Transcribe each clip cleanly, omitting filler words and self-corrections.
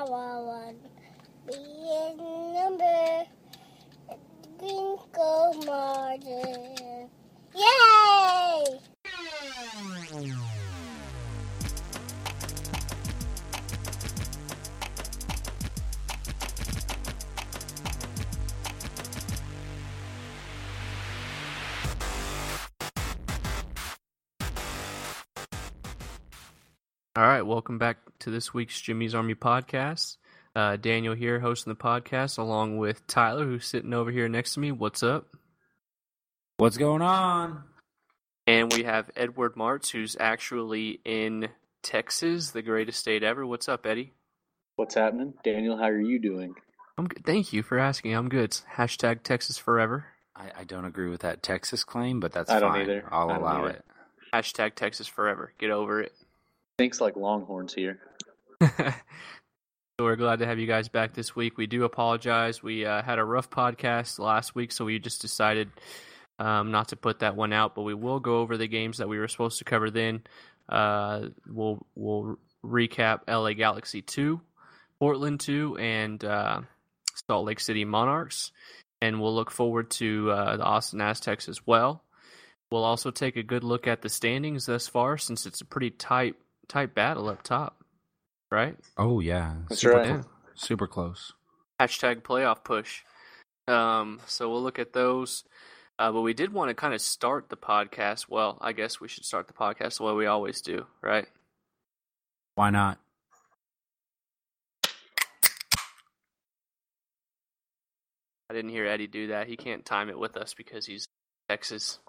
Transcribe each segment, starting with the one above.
one. Be in number. Green gold margin. Yay! All right, welcome back to this week's Jimmy's Army podcast. Daniel here hosting the podcast along with Tyler, who's sitting over here next to me. What's up? What's going on? And we have Edward Martz, who's actually in Texas, the greatest state ever. What's up, Eddie? What's happening? Daniel, how are you doing? I'm good. Thank you for asking. I'm good. It's hashtag Texas forever. I don't agree with that Texas claim, but that's I don't fine. either. I'll I don't allow either. it. Hashtag Texas forever. Get over it. Thinks like Longhorns here. So we're glad to have you guys back this week. We do apologize. We had a rough podcast last week, so we just decided not to put that one out. But we will go over the games that we were supposed to cover then. We'll recap LA Galaxy 2, Portland 2, and Salt Lake City Monarchs. And we'll look forward to the Austin Aztecs as well. We'll also take a good look at the standings thus far, since it's a pretty tight battle up top. Right? Oh, yeah. That's super right. Close. Super close. Hashtag playoff push. So we'll look at those. But we did want to kind of start the podcast. Well, I guess we should start the podcast the way we always do, right? Why not? I didn't hear Eddie do that. He can't time it with us because he's in Texas.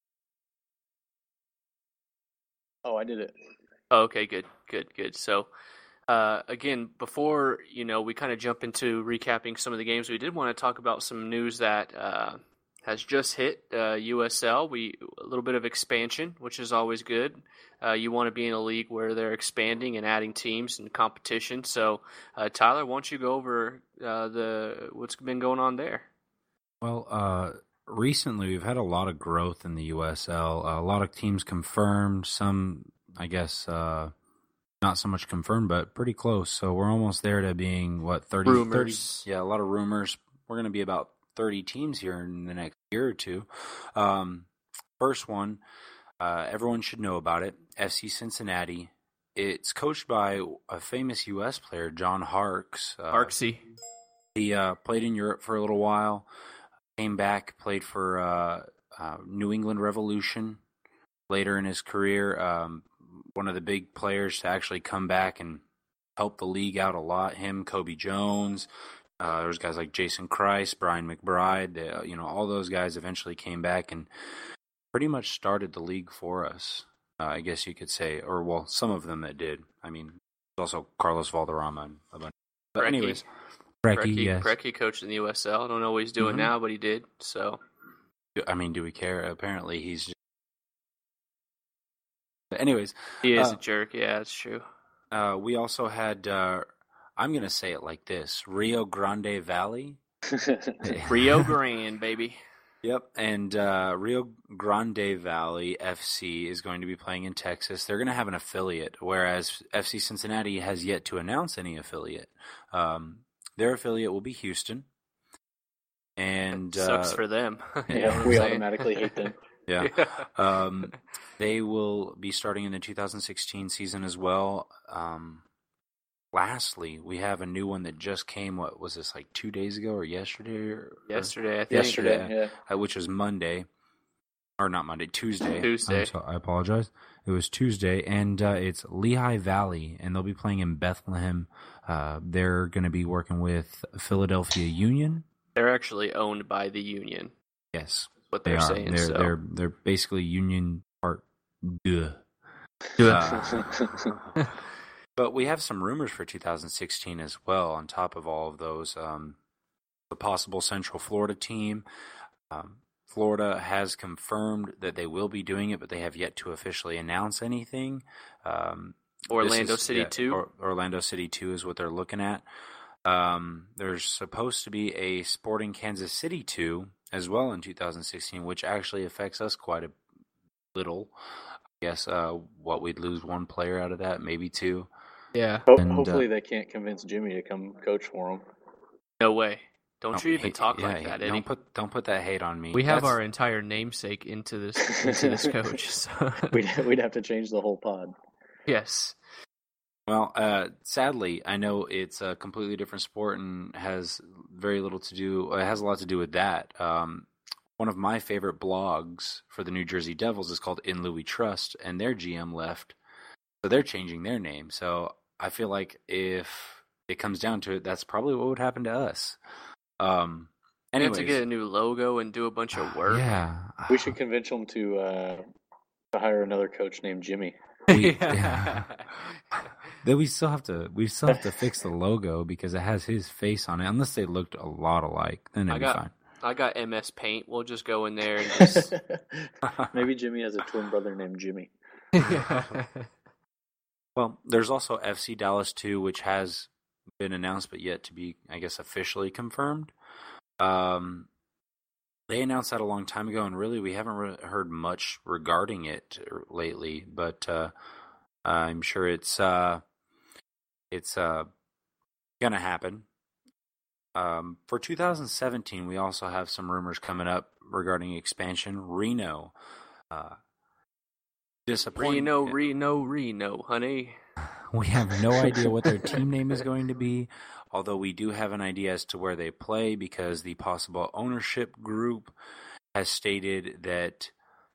Oh, I did it. Oh, okay, good. So, again, before we kind of jump into recapping some of the games, we did want to talk about some news that has just hit USL. A little bit of expansion, which is always good. You want to be in a league where they're expanding and adding teams and competition. So, Tyler, why don't you go over what's been going on there? Well, recently we've had a lot of growth in the USL. A lot of teams confirmed. Some, I guess, not so much confirmed, but pretty close. So we're almost there to being, 30? Rumors. 30, yeah, a lot of rumors. We're going to be about 30 teams here in the next year or two. First one, everyone should know about it, FC Cincinnati. It's coached by a famous U.S. player, John Harkes. Harksey. He played in Europe for a little while, came back, played for New England Revolution later in his career. One of the big players to actually come back and help the league out a lot. Him, Kobe Jones. There's guys like Jason Christ, Brian McBride. All those guys eventually came back and pretty much started the league for us, I guess you could say. Or, well, some of them that did. I mean, there's also Carlos Valderrama and a bunch. But anyways, Brecky, yes. Brecky coached in the USL. I don't know what he's doing now, but he did. So, I mean, do we care? Apparently, he's just... But anyways. He is a jerk. Yeah, that's true. We also had... I'm going to say it like this, Rio Grande Valley. Rio Grande, baby. Yep, and Rio Grande Valley FC is going to be playing in Texas. They're going to have an affiliate, whereas FC Cincinnati has yet to announce any affiliate. Their affiliate will be Houston. And sucks for them. Yeah, we automatically hate them. Yeah. They will be starting in the 2016 season as well. Lastly, we have a new one that just came, what was this, like 2 days ago or yesterday? Yesterday, I think. Yesterday, yeah. Which was Monday. Or not Monday, Tuesday. Tuesday. I apologize. It was Tuesday, and it's Lehigh Valley, and they'll be playing in Bethlehem. They're going to be working with Philadelphia Union. They're actually owned by the Union. Yes. What they're saying. They're basically Union Part 2. But we have some rumors for 2016 as well, on top of all of those. The possible Central Florida team. Florida has confirmed that they will be doing it, but they have yet to officially announce anything. Orlando City 2? Orlando City 2 is what they're looking at. There's supposed to be a Sporting Kansas City 2 as well in 2016, which actually affects us quite a little. I guess we'd lose one player out of that, maybe two. Yeah. Hopefully they can't convince Jimmy to come coach for them. No way. Don't you even talk like that, Eddie. Don't put that hate on me. We have our entire namesake into this coach. So. We'd have to change the whole pod. Yes. Well, sadly, I know it's a completely different sport and has very little to do. It has a lot to do with that. One of my favorite blogs for the New Jersey Devils is called In Louis Trust, and their GM left, so they're changing their name. So I feel like if it comes down to it, that's probably what would happen to us. Anyways, have to get a new logo and do a bunch of work. Yeah, we should convince them to hire another coach named Jimmy. Then we still have to fix the logo because it has his face on it. Unless they looked a lot alike, then it'd be fine. I got MS Paint. We'll just go in there and just. Maybe Jimmy has a twin brother named Jimmy. Well, there's also FC Dallas 2, which has been announced but yet to be, I guess, officially confirmed. They announced that a long time ago, and really we haven't heard much regarding it lately. But I'm sure it's gonna happen. For 2017, we also have some rumors coming up regarding expansion. Reno, disappointing. Reno, honey. We have no idea what their team name is going to be, although we do have an idea as to where they play because the possible ownership group has stated that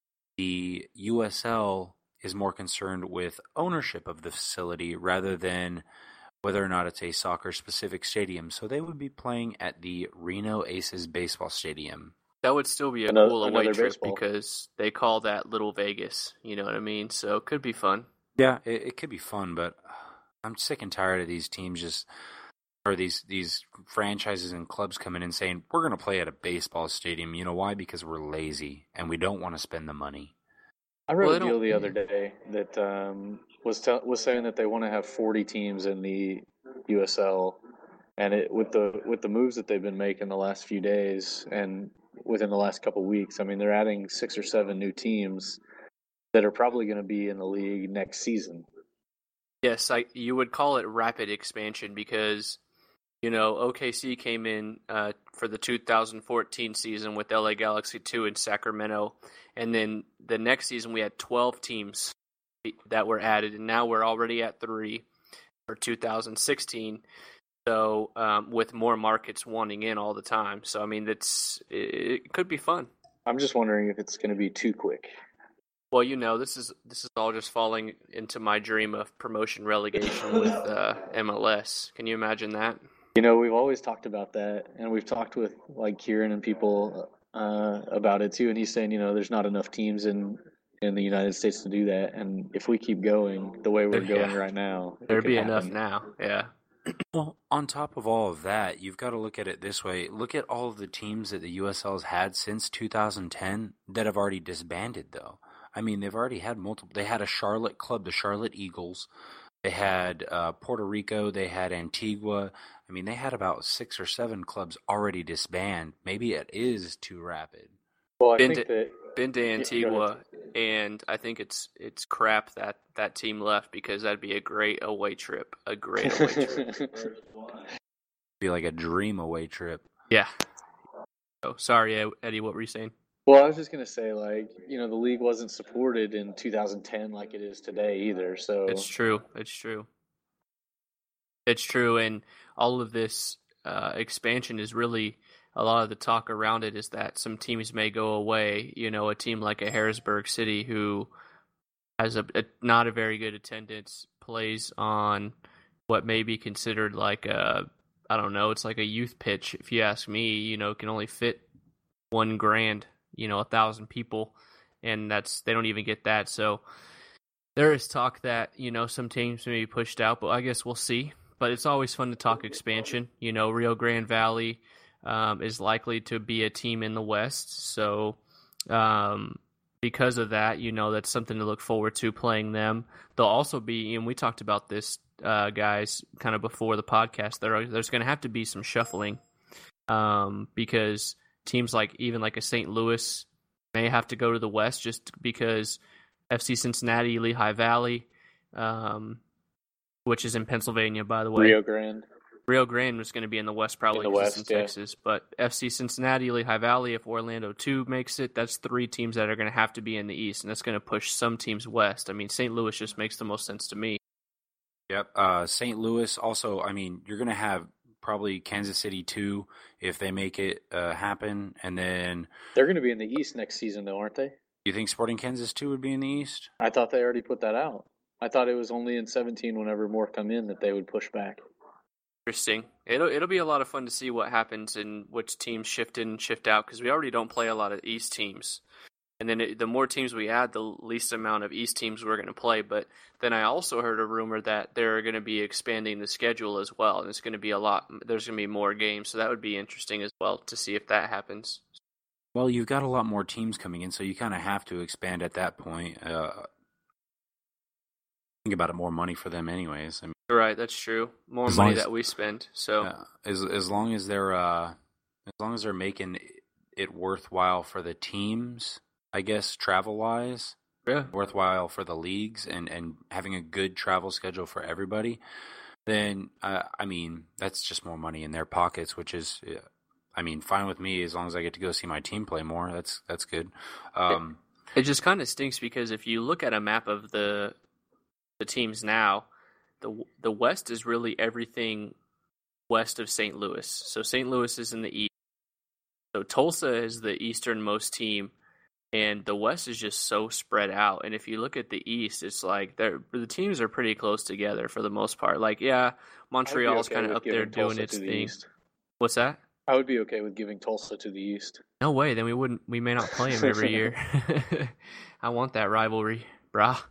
the USL is more concerned with ownership of the facility rather than whether or not it's a soccer-specific stadium. So they would be playing at the Reno Aces baseball stadium. That would still be a cool away trip baseball. Because they call that Little Vegas. You know what I mean? So it could be fun. Yeah, it could be fun, but I'm sick and tired of these teams or these franchises and clubs coming in saying, we're going to play at a baseball stadium. You know why? Because we're lazy and we don't want to spend the money. I read a deal the other day that was saying that they want to have 40 teams in the USL, and with the moves that they've been making the last few days and within the last couple of weeks, I mean, they're adding 6 or 7 new teams that are probably going to be in the league next season. Yes, you would call it rapid expansion because, OKC came in for the 2014 season with LA Galaxy 2 in Sacramento, and then the next season we had 12 teams that were added, and now we're already at 3 for 2016. So with more markets wanting in all the time, so I mean it could be fun. I'm just wondering if it's going to be too quick. Well, this is all just falling into my dream of promotion relegation with MLS. Can you imagine that? We've always talked about that, and we've talked with Kieran and people about it too. And he's saying, there's not enough teams in the United States to do that. And if we keep going the way we're going right now, there'd be enough now. Yeah. Well, on top of all of that, you've got to look at it this way. Look at all of the teams that the USL has had since 2010 that have already disbanded, though. I mean, they've already had multiple. They had a Charlotte club, the Charlotte Eagles. They had Puerto Rico. They had Antigua. I mean, they had about 6 or 7 clubs already disband. Maybe it is too rapid. Well, been to Antigua, and I think it's crap that team left because that'd be a great away trip. A great away trip. Be like a dream away trip. Yeah. Oh, sorry, Eddie. What were you saying? Well, I was just going to say, the league wasn't supported in 2010 like it is today either. So It's true. And all of this expansion is really, a lot of the talk around it is that some teams may go away. A team like a Harrisburg City who has not a very good attendance, plays on what may be considered it's like a youth pitch. If you ask me, can only fit 1 grand. 1,000 people, and they don't even get that. So there is talk that, some teams may be pushed out, but I guess we'll see. But it's always fun to talk expansion. Rio Grande Valley is likely to be a team in the West. So because of that, that's something to look forward to playing them. They'll also be, and we talked about this, guys, kind of before the podcast, there's going to have to be some shuffling because teams even like a St. Louis may have to go to the West just because FC Cincinnati, Lehigh Valley, which is in Pennsylvania, by the way. Rio Grande. Rio Grande was going to be in the West, probably In the because it's West, in yeah. Texas. But FC Cincinnati, Lehigh Valley, if Orlando 2 makes it, that's 3 teams that are going to have to be in the East, and that's going to push some teams west. I mean, St. Louis just makes the most sense to me. Yep. St. Louis also, I mean, you're going to have probably Kansas City 2 if they make it happen. And then They're going to be in the East next season, though, aren't they? you think Sporting Kansas 2 would be in the East? I thought they already put that out. I thought it was only in 17 whenever more come in that they would push back. Interesting. It'll be a lot of fun to see what happens and which teams shift in and shift out, because we already don't play a lot of East teams. And then the more teams we add, the least amount of East teams we're going to play. But then I also heard a rumor that they're going to be expanding the schedule as well, and it's going to be there's going to be more games, so that would be interesting as well to see if that happens. Well, you've got a lot more teams coming in, so you kind of have to expand at that point. Think about it, more money for them anyways. I mean, Right, that's true. More money that we spend. So as long as they're making it worthwhile for the teams, I guess, travel-wise, yeah, worthwhile for the leagues, and having a good travel schedule for everybody, then, I mean, that's just more money in their pockets, which is, I mean, fine with me as long as I get to go see my team play more. That's good. It just kind of stinks because if you look at a map of the teams now, the West is really everything west of St. Louis. So St. Louis is in the east. So Tulsa is the easternmost team. And the West is just so spread out. And if you look at the East, it's like the teams are pretty close together for the most part. Like, yeah, Montreal's kind of up there doing its thing. What's that? I would be okay with giving Tulsa to the East. No way. Then we may not play them every year. I want that rivalry, brah.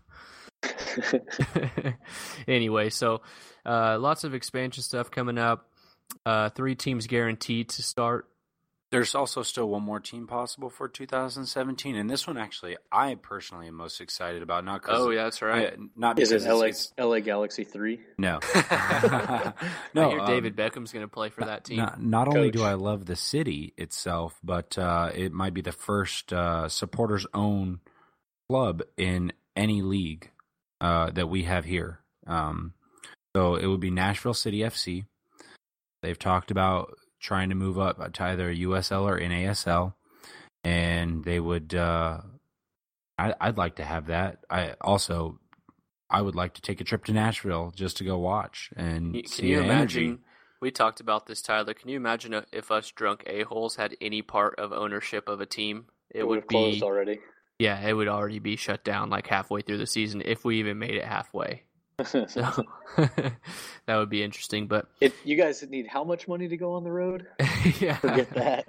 Anyway, so lots of expansion stuff coming up. 3 teams guaranteed to start. There's also still one more team possible for 2017, and this one actually I personally am most excited about. Not because that's right. Not because is it LA Galaxy 3? No, no. I hear David Beckham's going to play for that team. Not only do I love the city itself, but it might be the first supporters-owned club in any league that we have here. So it would be Nashville City FC. They've talked about trying to move up to either USL or NASL, and they would. I'd like to have that. I would like to take a trip to Nashville just to go watch and see. Can you imagine? Energy. We talked about this, Tyler. Can you imagine if us drunk a-holes had any part of ownership of a team? It would be closed already. Yeah, it would already be shut down like halfway through the season if we even made it halfway. So that would be interesting. But you guys need how much money to go on the road? Yeah, forget that.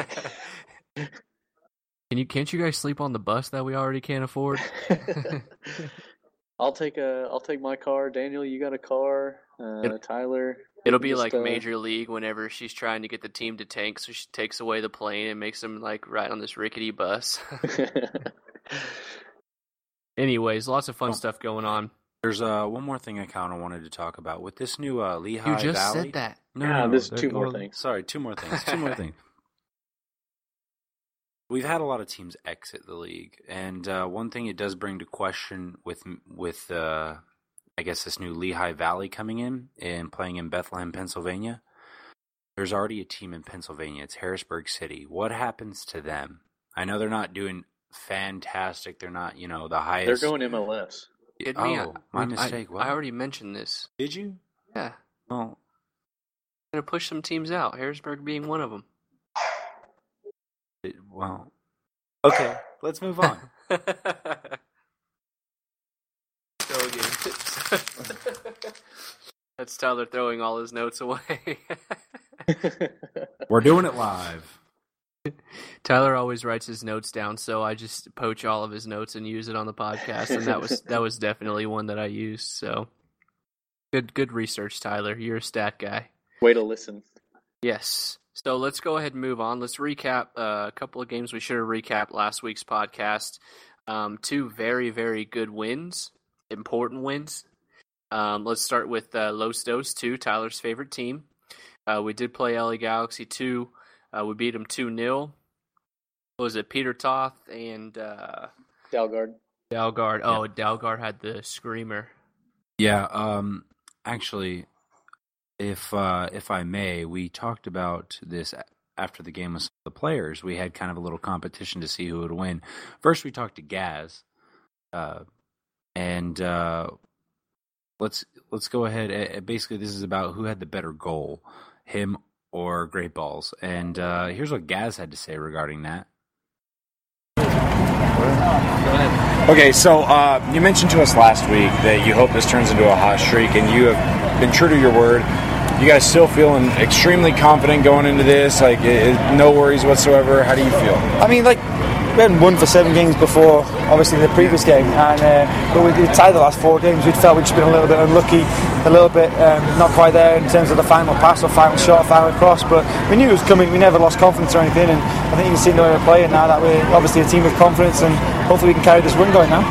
Can't you guys sleep on the bus that we already can't afford? I'll take my car. Daniel, you got a car. Tyler. It'll be like Major League whenever she's trying to get the team to tank, so she takes away the plane and makes them like ride on this rickety bus. Anyways, lots of fun stuff going on. There's one more thing I kind of wanted to talk about with this new Lehigh Valley. You just said that. No, there's 2 more things. Sorry, 2 more things. 2 more things. We've had a lot of teams exit the league, and one thing it does bring to question with I guess this new Lehigh Valley coming in and playing in Bethlehem, Pennsylvania. There's already a team in Pennsylvania. It's Harrisburg City. What happens to them? I know they're not doing fantastic. They're not, the highest. They're going MLS. My mistake. I already mentioned this. Did you? Yeah. Well, I'm going to push some teams out, Harrisburg being one of them. Well, okay, let's move on. Go again. That's Tyler throwing all his notes away. We're doing it live. Tyler always writes his notes down, so I just poach all of his notes and use it on the podcast, and that was definitely one that I used. So good research, Tyler. You're a stat guy. Way to listen. Yes. So let's go ahead and move on. Let's recap a couple of games we should have recapped last week's podcast. 2 very, very good wins, important wins. Let's start with Los Dos 2, Tyler's favorite team. We did play LA Galaxy 2. We beat them 2-0. What was it? Peter Toth and Dalgard. Dalgard. Oh, yeah. Dalgard had the screamer. Yeah. Actually, if I may, we talked about this after the game with the players. We had kind of a little competition to see who would win. First, we talked to Gaz, and let's go ahead. Basically, this is about who had the better goal, him or Great Balls. And here's what Gaz had to say regarding that. Okay, so you mentioned to us last week that you hope this turns into a hot streak, and you have been true to your word. You guys still feeling extremely confident going into this? Like, no worries whatsoever? How do you feel? I mean, like, we hadn't won for 7 games before, obviously, the previous game, and but we tied the last 4 games. We felt we'd just been a little bit unlucky, a little bit not quite there in terms of the final pass or final shot, final cross, but we knew it was coming. We never lost confidence or anything, and I think you can see the way we're playing now that we're obviously a team with confidence, and hopefully we can carry this run going now.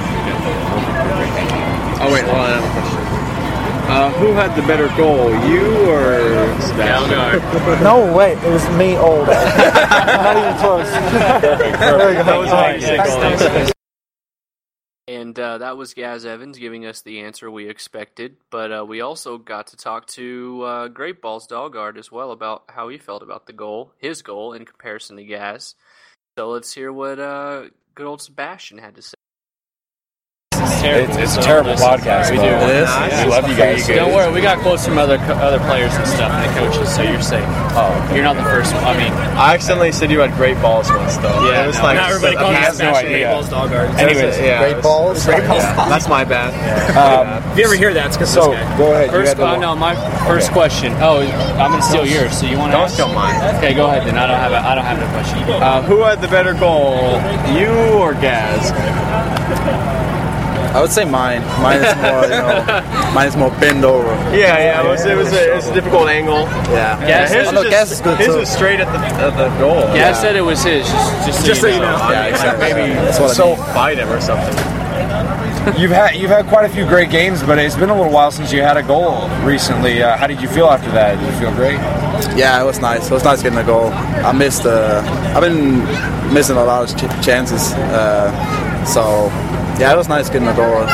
Oh, wait, hold on, I have a question. Who had the better goal, you or Sebastian? No, wait, it was me all day. Not even close. Perfect. There we go. That was Thanks. And that was Gaz Evans giving us the answer we expected. But we also got to talk to Great Balls Dalgard as well about how he felt about the goal, his goal, in comparison to Gaz. So let's hear what good old Sebastian had to say. It's a terrible podcast. We do. It is? We love you guys. Don't worry, we got quotes from other players and stuff, and the coaches, so you're safe. Oh, okay. You're not the first one. I mean, I accidentally said you had great balls once, though. yeah, it was no, like not everybody calls he you has no Sebastian idea. Great Balls Dalgard. Anyways, Great balls. Great balls. That's my bad. If you ever hear that, it's because So, this guy. go ahead. First, my first question. Oh, I'm gonna steal yours. So you want to? Don't steal mine. Okay, go ahead then. I don't have a question. Who had the better goal, you or Gaz? I would say mine. Mine is more, mine is more bend over. Yeah, it was a difficult angle. Yeah. Gaz, Gaz is good his too. was straight at the goal. Gaz said it was his. Just so you know. Yeah, exactly. Maybe fight him or something. You've had quite a few great games, but it's been a little while since you had a goal recently. How did you feel after that? Did you feel great? Yeah, it was nice. It was nice getting a goal. I've been missing a lot of chances. So yeah, it was nice getting a goal.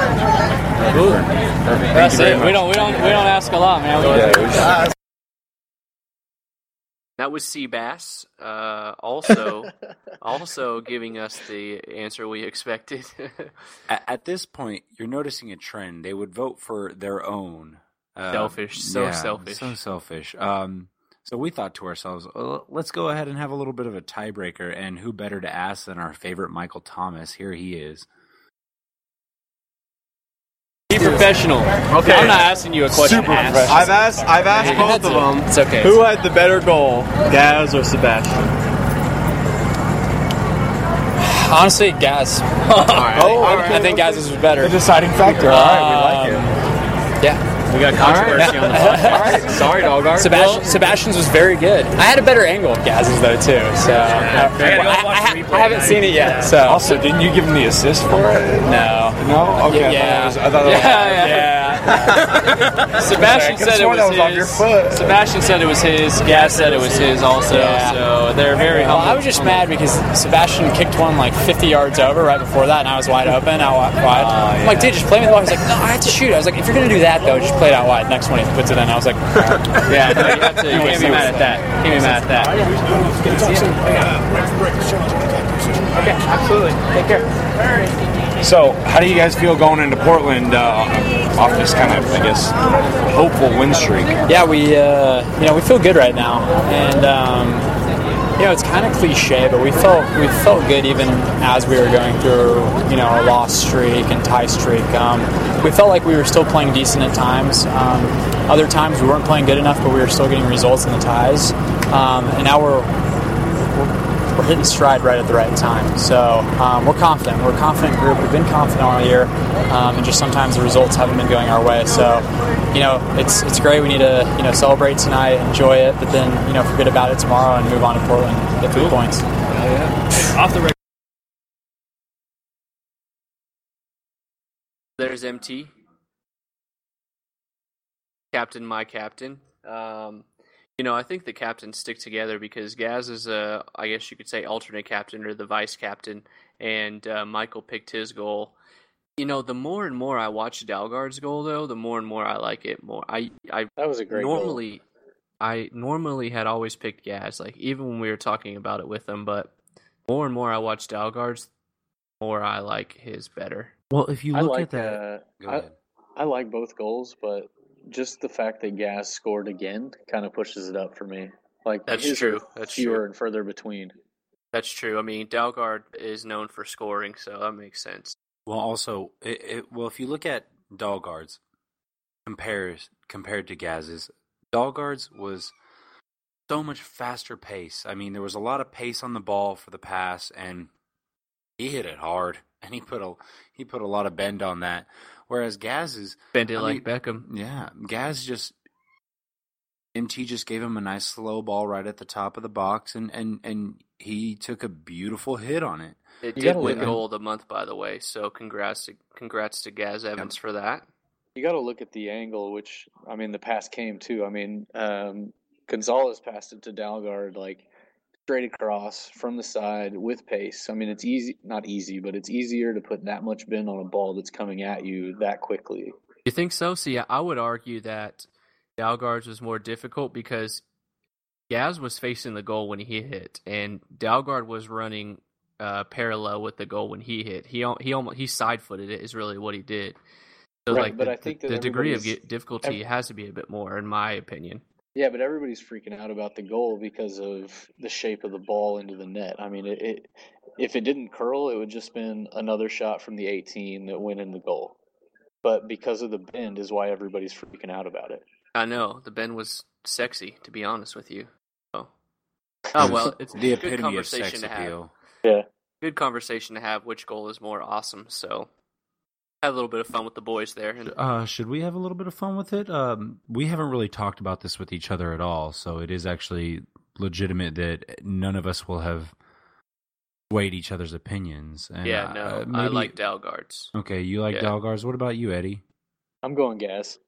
That's it. We don't ask a lot, man. That was Seabass, also giving us the answer we expected. At this point, you're noticing a trend. They would vote for their own. Selfish, selfish. So selfish. So we thought to ourselves, let's go ahead and have a little bit of a tiebreaker, and who better to ask than our favorite Michael Thomas? Here he is. Be professional. Okay. I'm not asking you a question. Super professional. I've asked both of them. It's okay. Who had the better goal, Gaz or Sebastian? Honestly, Gaz. I think Gaz is better. The deciding factor. All right, we like it. Yeah. We got controversy on the podcast. All right. Sorry, Dalgard. Sebastian's was very good. I had a better angle of Gaz's though too. So I haven't seen it yet. So Also, didn't you give him the assist for it? no. No? Okay. Yeah. I thought that Sebastian said it was off your his. foot. Sebastian said it was his. Gaz said it was his also. Yeah. So they're very humble. I was just mad because Sebastian kicked one like 50 yards over right before that, and I was wide open. I'm like, dude, just play me the ball. He's like, no, I have to shoot. I was like, if you're gonna do that though, just play it out wide. Next one he puts it in. I was like, yeah, no, you have to. You can't be mad at that. Can't be mad at that. Okay, absolutely. Take care. So, how do you guys feel going into Portland off this kind of, I guess, hopeful win streak? Yeah, we feel good right now, and it's kind of cliche, but we felt good even as we were going through a loss streak and tie streak. We felt like we were still playing decent at times. Other times we weren't playing good enough, but we were still getting results in the ties. And now we're hitting stride right at the right time. So we're confident. We're a confident group. We've been confident all year, and just sometimes the results haven't been going our way. So, it's great. We need to celebrate tonight, enjoy it, but then forget about it tomorrow and move on to Portland, get 3 points. Off the record. There's MT. Captain, my captain. I think the captains stick together because Gaz is I guess you could say, alternate captain or the vice captain, and Michael picked his goal. The more and more I watch Dalgard's goal, though, the more and more I like it more. That was a great goal. I normally had always picked Gaz, like even when we were talking about it with him, but more and more I watch Dalgard's, the more I like his better. Well, if you look at that, go ahead. I like both goals, but just the fact that Gaz scored again kind of pushes it up for me. Like that's true. That's fewer true. and further between. That's true. I mean, Dalgard is known for scoring, so that makes sense. Well, also, if you look at Dalgard's compared to Gaz's, Dalgard's was so much faster pace. I mean, there was a lot of pace on the ball for the pass, and he hit it hard, and he put a lot of bend on that. Whereas Gaz's bend it like Beckham. Yeah, MT just gave him a nice slow ball right at the top of the box, and he took a beautiful hit on it. It did win goal of the month, by the way. So congrats to Gaz Evans for that. You got to look at the angle, which I mean, the pass came too. I mean, Gonzalez passed it to Dalgard like straight across from the side with pace. I mean, it's not easy, but it's easier to put that much bend on a ball that's coming at you that quickly. You think so? See, I would argue that Dalgard's was more difficult because Gaz was facing the goal when he hit, and Dalgard was running parallel with the goal when he hit. He side-footed it is really what he did. So right, but I think that the degree of difficulty has to be a bit more, in my opinion. Yeah, but everybody's freaking out about the goal because of the shape of the ball into the net. I mean, if it didn't curl, it would just been another shot from the 18 that went in the goal. But because of the bend is why everybody's freaking out about it. I know. The bend was sexy, to be honest with you. Oh well, it's the a good epitome of conversation sex to have. appeal. Yeah. Good conversation to have. Which goal is more awesome? So, had a little bit of fun with the boys there. Should we have a little bit of fun with it? We haven't really talked about this with each other at all, so it is actually legitimate that none of us will have weighed each other's opinions. And, I like Dalgard's. Okay, you like Dalgard's. What about you, Eddie? I'm going Gaz.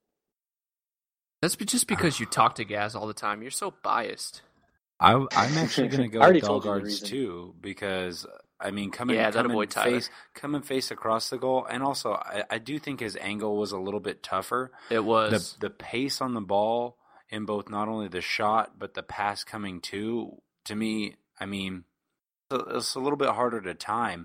That's just because you talk to Gaz all the time. You're so biased. I'm actually going to go with Dalgard's too, because I mean, come and face across the goal, and also I do think his angle was a little bit tougher. It was the pace on the ball in both not only the shot but the pass coming to me. I mean, it's a little bit harder to time,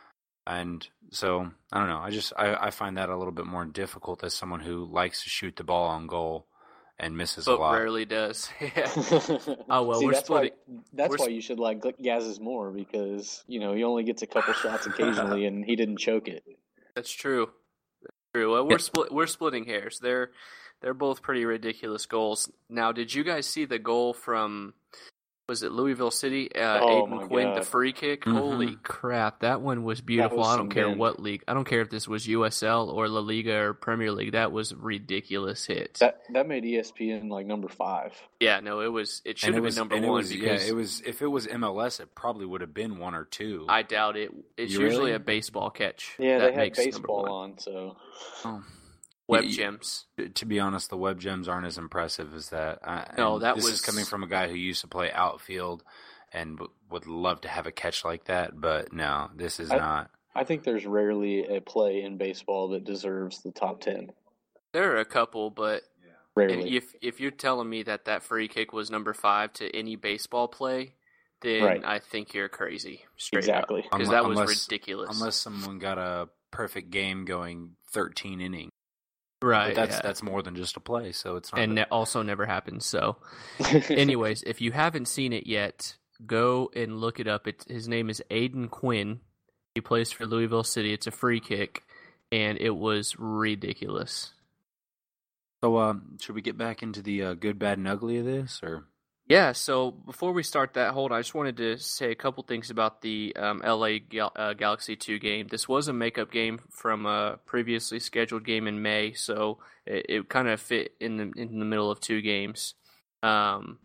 and so I don't know. I find that a little bit more difficult as someone who likes to shoot the ball on goal and misses a lot. But rarely does. Yeah. Oh, well, See, we're splitting. That's why you should like Gaz's more, because, he only gets a couple shots occasionally and he didn't choke it. That's true. Well, we're splitting hairs. They're both pretty ridiculous goals. Now, did you guys see the goal from, was it Louisville City? Aiden Quinn, the free kick. Mm-hmm. Holy crap, that one was beautiful. I don't care what league. I don't care if this was USL or La Liga or Premier League. That was a ridiculous hit. That made ESPN like number 5. Yeah, no, it should have been number 1 because it was, if it was MLS, it probably would have been 1 or 2. I doubt it. It's usually a baseball catch. Yeah, that they had baseball on, so. Oh. Web gems. To be honest, the web gems aren't as impressive as that. This is coming from a guy who used to play outfield and would love to have a catch like that, but no, this is not. I think there's rarely a play in baseball that deserves the top 10. There are a couple, but rarely. If you're telling me that free kick was number 5 to any baseball play, then I think you're crazy. Exactly. Because that was ridiculous. Unless someone got a perfect game going 13 innings. Right, but that's more than just a play, so it's not. And also never happens. So, anyways, if you haven't seen it yet, go and look it up. His name is Aiden Quinn. He plays for Louisville City. It's a free kick, and it was ridiculous. So, should we get back into the good, bad, and ugly of this, or? Yeah, so before we start that, I just wanted to say a couple things about the LA Galaxy 2 game. This was a makeup game from a previously scheduled game in May, so it kind of fit in the middle of 2 games. And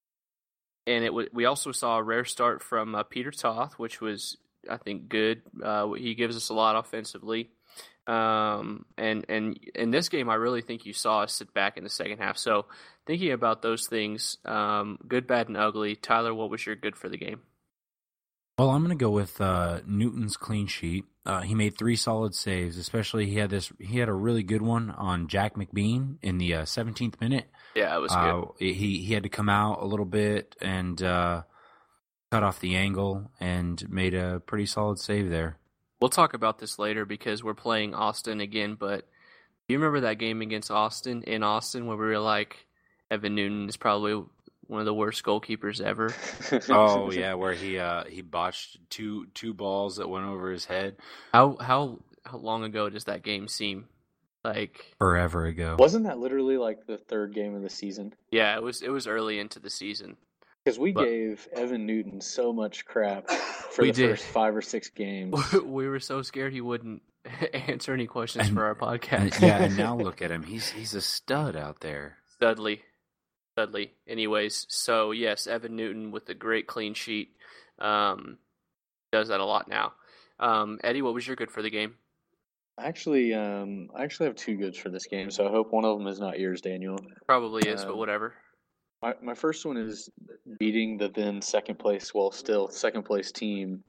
we also saw a rare start from Peter Toth, which was, I think, good. He gives us a lot offensively. And in this game, I really think you saw us sit back in the second half. So thinking about those things, good, bad, and ugly. Tyler, what was your good for the game? Well, I'm going to go with Newton's clean sheet. He made 3 solid saves. Especially, he had a really good one on Jack McBean in the 17th minute. Yeah, it was good. He had to come out a little bit and cut off the angle and made a pretty solid save there. We'll talk about this later because we're playing Austin again. But do you remember that game against Austin in Austin where we were like, Evan Newton is probably one of the worst goalkeepers ever? Oh yeah, where he botched two balls that went over his head. How long ago does that game seem? Like forever ago. Wasn't that literally like the 3rd game of the season? Yeah, it was early into the season. Because we gave Evan Newton so much crap for the first 5 or 6 games. We were so scared he wouldn't answer any questions for our podcast. And now look at him. He's a stud out there. Dudley. Anyways, so yes, Evan Newton with a great clean sheet does that a lot now. Eddie, what was your good for the game? I actually have 2 goods for this game, so I hope one of them is not yours, Daniel. Probably is, but whatever. My first one is beating the then second place team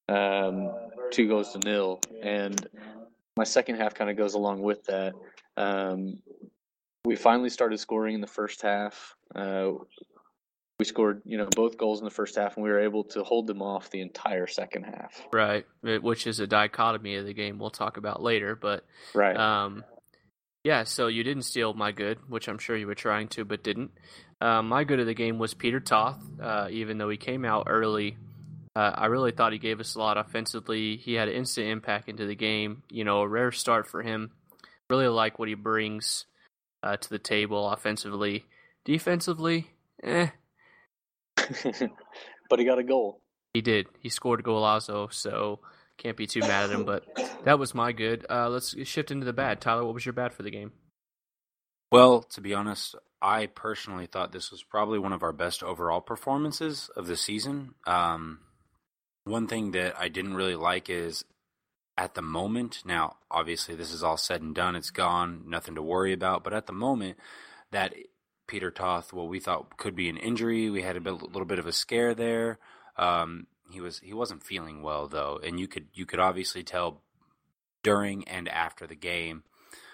2-0, and my second half kind of goes along with that. We finally started scoring in the first half. We scored, both goals in the first half, and we were able to hold them off the entire second half. Right, which is a dichotomy of the game we'll talk about later. But right, yeah. So you didn't steal my good, which I'm sure you were trying to, but didn't. My good of the game was Peter Toth. Even though he came out early, I really thought he gave us a lot offensively. He had an instant impact into the game. A rare start for him. Really like what he brings to the table offensively. Defensively, but he got a goal. He did. He scored a golazo, so can't be too mad at him. But that was my good. Let's shift into the bad. Tyler, what was your bad for the game? Well, to be honest, I personally thought this was probably one of our best overall performances of the season. One thing that I didn't really like is at the moment, now obviously this is all said and done, it's gone, nothing to worry about, but at the moment that Peter Toth, what we thought could be an injury, we had a little bit of a scare there. He wasn't feeling well though, and you could obviously tell during and after the game.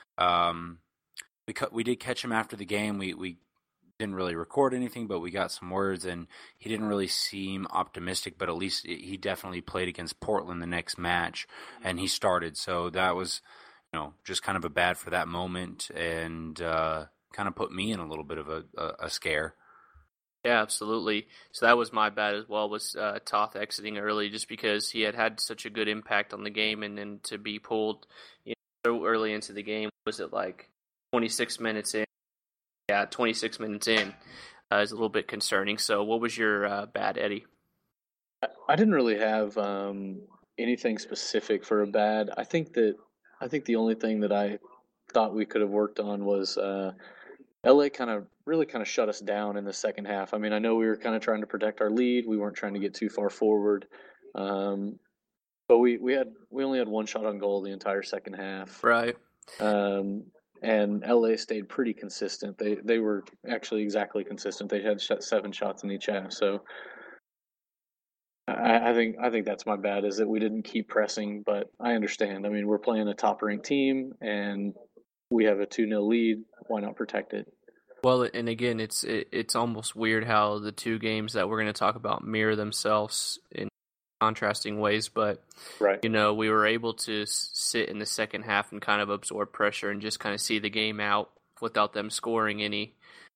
We did catch him after the game. We didn't really record anything, but we got some words, and he didn't really seem optimistic, but at least he definitely played against Portland the next match, and he started. So that was, just kind of a bad for that moment, and kind of put me in a little bit of a scare. Yeah, absolutely. So that was my bad as well, was Toth exiting early just because he had such a good impact on the game, and then to be pulled so early into the game, was it like 26 minutes in? Yeah, 26 minutes in is a little bit concerning. So what was your bad, Eddie? I didn't really have anything specific for a bad. I think the only thing that I thought we could have worked on was LA really shut us down in the second half. I mean, I know we were kind of trying to protect our lead. We weren't trying to get too far forward. But we only had one shot on goal the entire second half. Right. And LA stayed pretty consistent. They were actually exactly consistent. They had 7 shots in each half. So I think that's my bad, is that we didn't keep pressing. But I understand. I mean, we're playing a top-ranked team, and we have a 2-0 lead. Why not protect it? Well, and again, it's almost weird how the 2 games that we're going to talk about mirror themselves in contrasting ways, but right. We were able to sit in the second half and kind of absorb pressure and just kind of see the game out without them scoring any.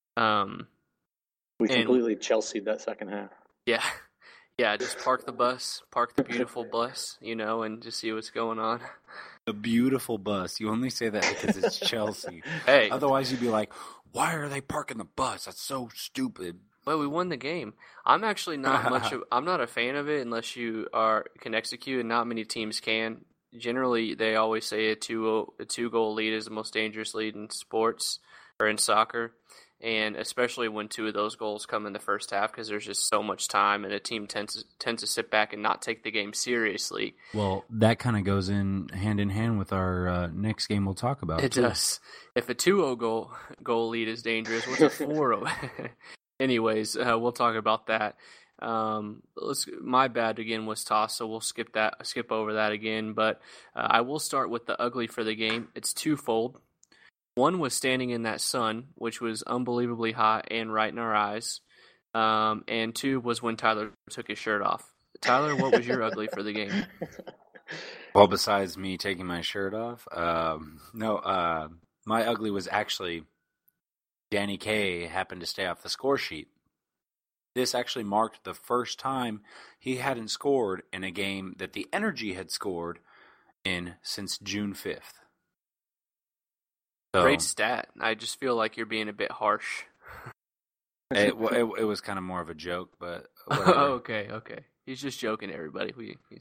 We completely Chelsea'd that second half. Yeah, just park the beautiful bus, and just see what's going on. The beautiful bus. You only say that because it's Chelsea. Hey, otherwise you'd be like, why are they parking the bus? That's so stupid. Well, we won the game. I'm actually not I'm not a fan of it unless you can execute, and not many teams can. Generally, they always say a 2-goal lead is the most dangerous lead in sports or in soccer, and especially when 2 of those goals come in the first half, because there's just so much time, and a team tends to sit back and not take the game seriously. Well, that kind of goes in hand with our next game we'll talk about. It does. If a 2-0 goal lead is dangerous, what's a 4-0? Anyways, we'll talk about that. My bad again was tossed, so we'll skip over that again. But I will start with the ugly for the game. It's twofold. One was standing in that sun, which was unbelievably hot and right in our eyes. And two was when Tyler took his shirt off. Tyler, what was your ugly for the game? Well, besides me taking my shirt off, my ugly was actually Danny Kaye happened to stay off the score sheet. This actually marked the first time he hadn't scored in a game that the Energy had scored in since June 5th. So, great stat. I just feel like you're being a bit harsh. It was kind of more of a joke, but okay. He's just joking, everybody.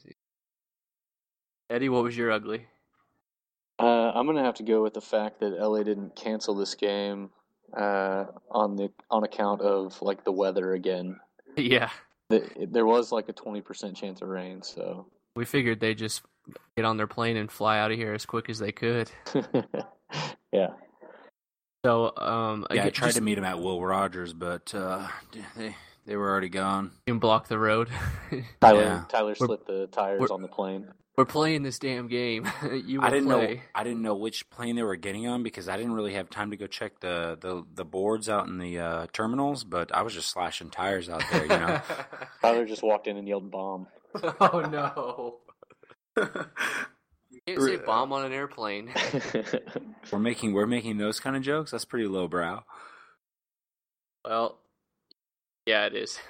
Eddie, what was your ugly? I'm gonna have to go with the fact that LA didn't cancel this game on account of like the weather again. Yeah, there was like a 20% chance of rain, so we figured they'd just get on their plane and fly out of here as quick as they could. Yeah. So, I tried to meet him at Will Rogers, but they were already gone. You can block the road. Tyler slipped the tires on the plane. We're playing this damn game. I didn't know which plane they were getting on because I didn't really have time to go check the boards out in the terminals. But I was just slashing tires out there, you know. Tyler just walked in and yelled "bomb." Oh no! You can't say bomb on an airplane. We're making those kind of jokes. That's pretty lowbrow. Well, yeah, it is.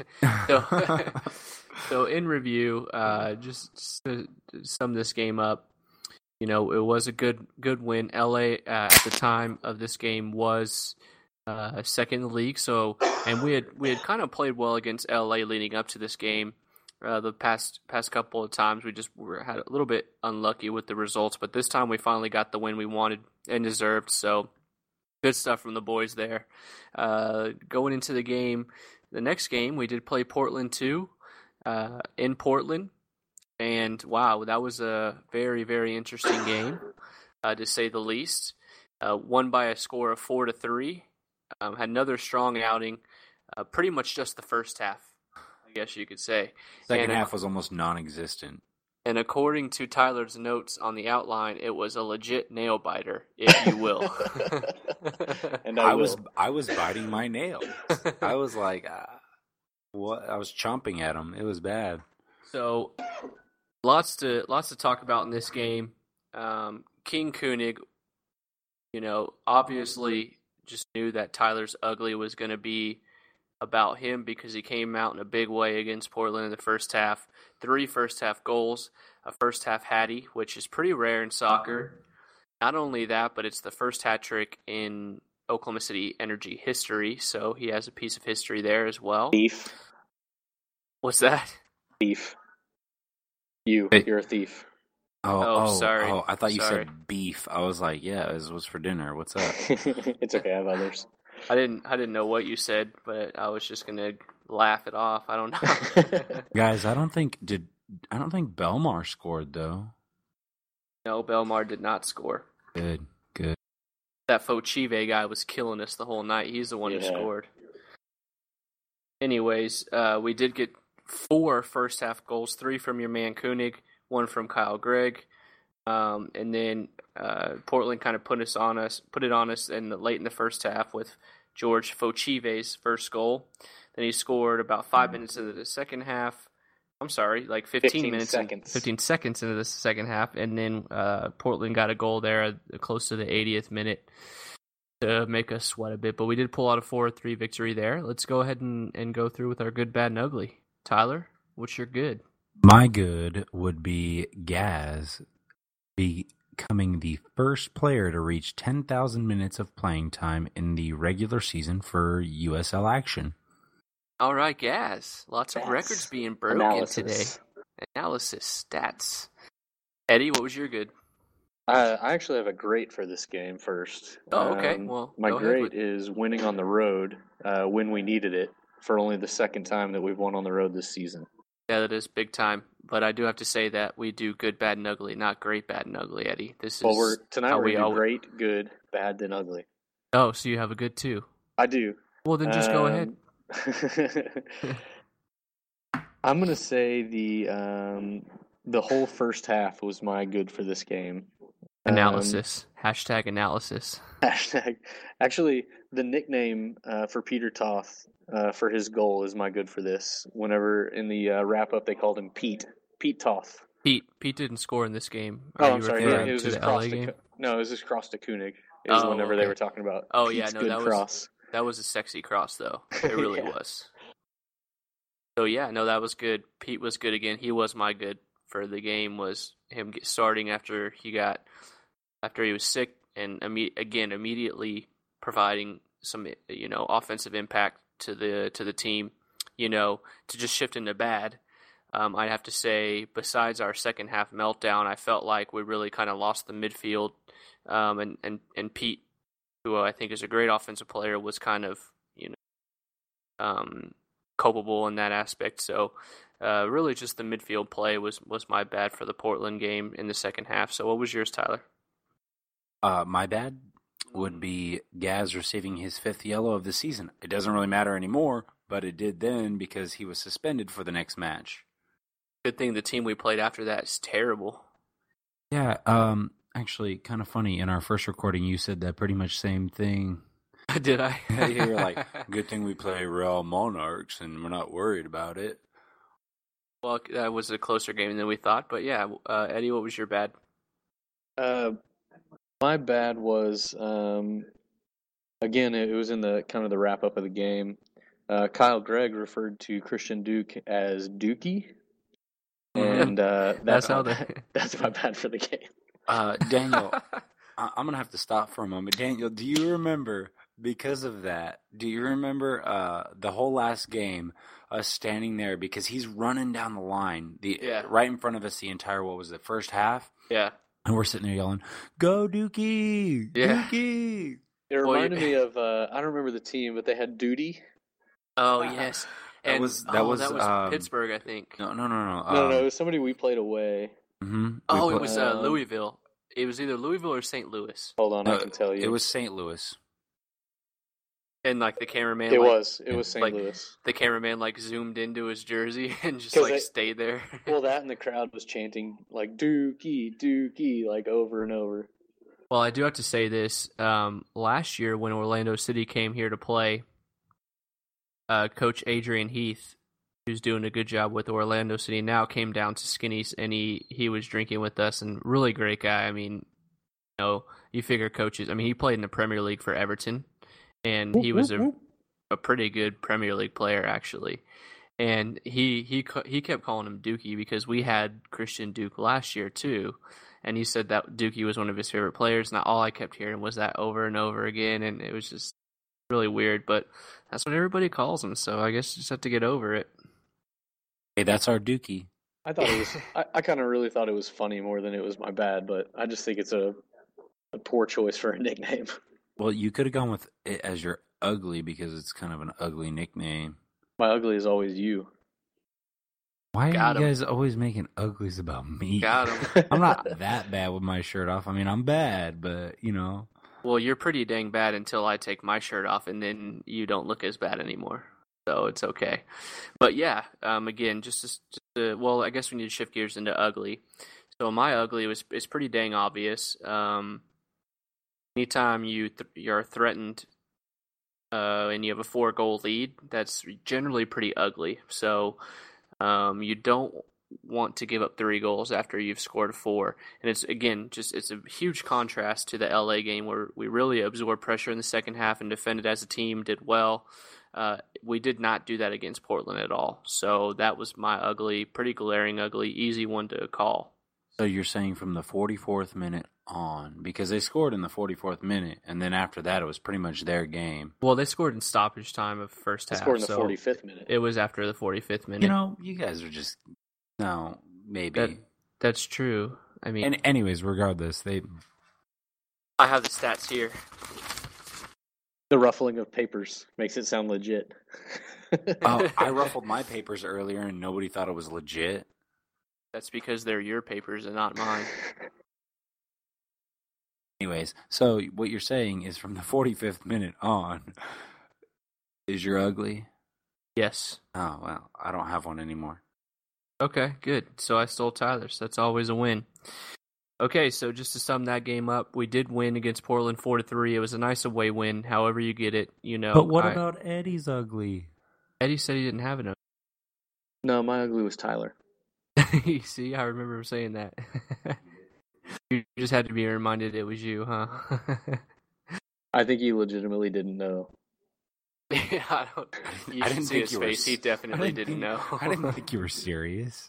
So in review, just to sum this game up, it was a good win. LA at the time of this game was second in the league. So, and we had kind of played well against LA leading up to this game. The past couple of times we just had a little bit unlucky with the results, but this time we finally got the win we wanted and deserved. So good stuff from the boys there. Going into the next game, we did play Portland too, in Portland, and wow, that was a very, very interesting game, to say the least. Won by a score of 4-3. Had another strong outing, pretty much just the first half, I guess you could say. Second half was almost non-existent. And according to Tyler's notes on the outline, it was a legit nail biter, if you will. And I was biting my nails. I was like, what? I was chomping at them. It was bad. So, lots to talk about in this game. King Koenig, obviously just knew that Tyler's ugly was going to be about him because he came out in a big way against Portland in the first half. 3 first-half goals, a first-half hattie, which is pretty rare in soccer. Not only that, but it's the first hat trick in Oklahoma City Energy history, so he has a piece of history there as well. Thief. What's that? Thief. You're a thief. Oh, sorry. Oh, I thought you said beef. I was like, yeah, it was for dinner. What's up? It's okay, I have others. I didn't know what you said, but I was just gonna laugh it off. I don't know. Guys, I don't think Belmar scored though. No, Belmar did not score. Good. That Fochive guy was killing us the whole night. He's the one who scored. Anyways, we did get 4 first half goals, 3 from your man Koenig, 1 from Kyle Gregg. And then Portland kind of put it on us late in the first half with George Fochive's first goal. Then he scored about 5 minutes into the second half. I'm sorry, like 15 seconds into the second half. And then Portland got a goal there close to the 80th minute to make us sweat a bit. But we did pull out a 4-3 victory there. Let's go ahead and go through with our good, bad, and ugly. Tyler, what's your good? My good would be Gaz becoming the first player to reach 10,000 minutes of playing time in the regular season for USL action. All right, Gaz. Lots of records being broken today. Analysis, stats. Eddie, what was your good? I actually have a great for this game first. Oh, okay. Well, my great is winning on the road when we needed it for only the second time that we've won on the road this season. Yeah, that is big time. But I do have to say that we do good, bad, and ugly, not great, bad, and ugly, Eddie. This is tonight we're going to do great, good, bad, then ugly. Oh, so you have a good too? I do. Well, then just go ahead. I'm gonna say the whole first half was my good for this game. Analysis. Hashtag analysis. Hashtag. Actually, the nickname for Peter Toth for his goal is my good for this. Whenever in the wrap up they called him Pete Toth. Pete didn't score in this game. I'm sorry. It was to his the LA cross game? No, it was his cross to Koenig. It was whenever they were talking about. Oh Pete's yeah, no, good cross. That was a sexy cross though. It really was. So yeah, no, that was good. Pete was good again. He was my good for the game. Was him starting after he was sick and immediately providing some offensive impact to the team. To just shift into bad. I'd have to say, besides our second half meltdown, I felt like we really kind of lost the midfield. And Pete, who I think is a great offensive player, was kind of culpable in that aspect. So really just the midfield play was my bad for the Portland game in the second half. So what was yours, Tyler? My bad would be Gaz receiving his 5th yellow of the season. It doesn't really matter anymore, but it did then because he was suspended for the next match. Good thing the team we played after that is terrible. Yeah, actually, kind of funny. In our first recording, you said that pretty much same thing. Did I? You're like, good thing we play Real Monarchs and we're not worried about it. Well, that was a closer game than we thought. But yeah, Eddie, what was your bad? My bad was, again, it was in the kind of the wrap up of the game. Kyle Gregg referred to Christian Duke as Dookie. And that's my bad for the game. Daniel, I'm going to have to stop for a moment. Daniel, do you remember, because of that, the whole last game, us standing there, because he's running down the line, right in front of us the entire, first half? Yeah. And we're sitting there yelling, "Go Dookie! Yeah. Dookie!" It reminded me of, I don't remember the team, but they had Duty. Oh, yes. That was Pittsburgh, I think. No. No, it was somebody we played away. Mm-hmm. It was Louisville. It was either Louisville or St. Louis. Hold on, I can tell you. It was St. Louis. And the cameraman. It was St. Louis. The cameraman zoomed into his jersey and just stayed there. Well, that and the crowd was chanting Dookie, Dookie, over and over. Well, I do have to say this. Last year when Orlando City came here to play, Coach Adrian Heath, who's doing a good job with Orlando City now, came down to Skinny's and he was drinking with us, and really great guy. I mean, you figure coaches. I mean, he played in the Premier League for Everton, and he was a pretty good Premier League player actually. And he kept calling him Dookie because we had Christian Duke last year too, and he said that Dookie was one of his favorite players. And all I kept hearing was that over and over again, and it was just really weird. But that's what everybody calls him, so I guess you just have to get over it. Hey, that's our Dookie. I thought it was. I kind of really thought it was funny more than it was my bad, but I just think it's a poor choice for a nickname. Well, you could have gone with it as your ugly because it's kind of an ugly nickname. My ugly is always you. Why are you guys always making uglies about me? Got him. I'm not that bad with my shirt off. I mean, I'm bad, but Well, you're pretty dang bad until I take my shirt off, and then you don't look as bad anymore. So it's okay. But yeah, again, I guess we need to shift gears into ugly. So my ugly is pretty dang obvious. Anytime you're threatened and you have a 4-goal lead, that's generally pretty ugly. So you don't want to give up 3 goals after you've scored 4. And it's a huge contrast to the LA game where we really absorbed pressure in the second half and defended as a team, did well. We did not do that against Portland at all. So that was my ugly, pretty glaring ugly, easy one to call. So you're saying from the 44th minute on, because they scored in the 44th minute, and then after that it was pretty much their game. Well, they scored in stoppage time of first half. They scored in the 45th minute. It was after the 45th minute. You guys are just... No, maybe. That's true. I mean... anyways, regardless, I have the stats here. The ruffling of papers makes it sound legit. I ruffled my papers earlier and nobody thought it was legit. That's because they're your papers and not mine. Anyways, so what you're saying is from the 45th minute on, is you're ugly? Yes. Oh, well, I don't have one anymore. Okay, good. So I stole Tyler's. That's always a win. Okay, so just to sum that game up, we did win against Portland 4-3. It was a nice away win, however you get it. But what about Eddie's ugly? Eddie said he didn't have an ugly. No, my ugly was Tyler. See, I remember him saying that. You just had to be reminded it was you, huh? I think he legitimately didn't know. Yeah, I didn't see his face. He definitely didn't know. I didn't think you were serious.